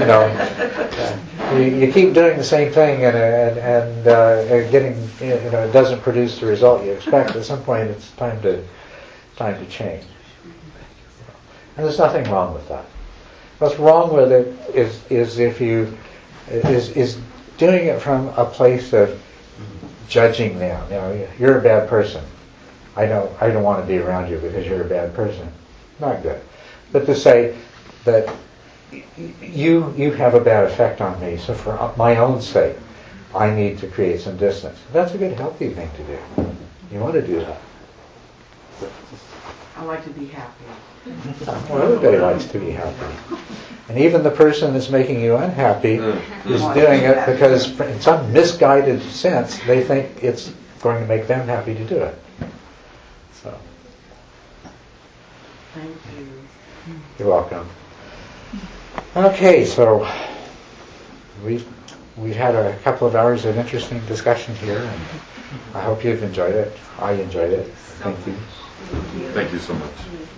you keep doing the same thing and getting, it doesn't produce the result you expect. At some point it's time to change. And there's nothing wrong with that. What's wrong with it is if you is doing it from a place of judging them. You're a bad person. I don't want to be around you because you're a bad person. Not good. But to say that you have a bad effect on me, so for my own sake, I need to create some distance. That's a good, healthy thing to do. You want to do that. I like to be happy. Well, everybody likes to be happy. And even the person that's making you unhappy is doing it because in some misguided sense they think it's going to make them happy to do it. So. Thank you. You're welcome. Okay, so we've had a couple of hours of interesting discussion here, and I hope you've enjoyed it. I enjoyed it. Thank you. Thank you so much.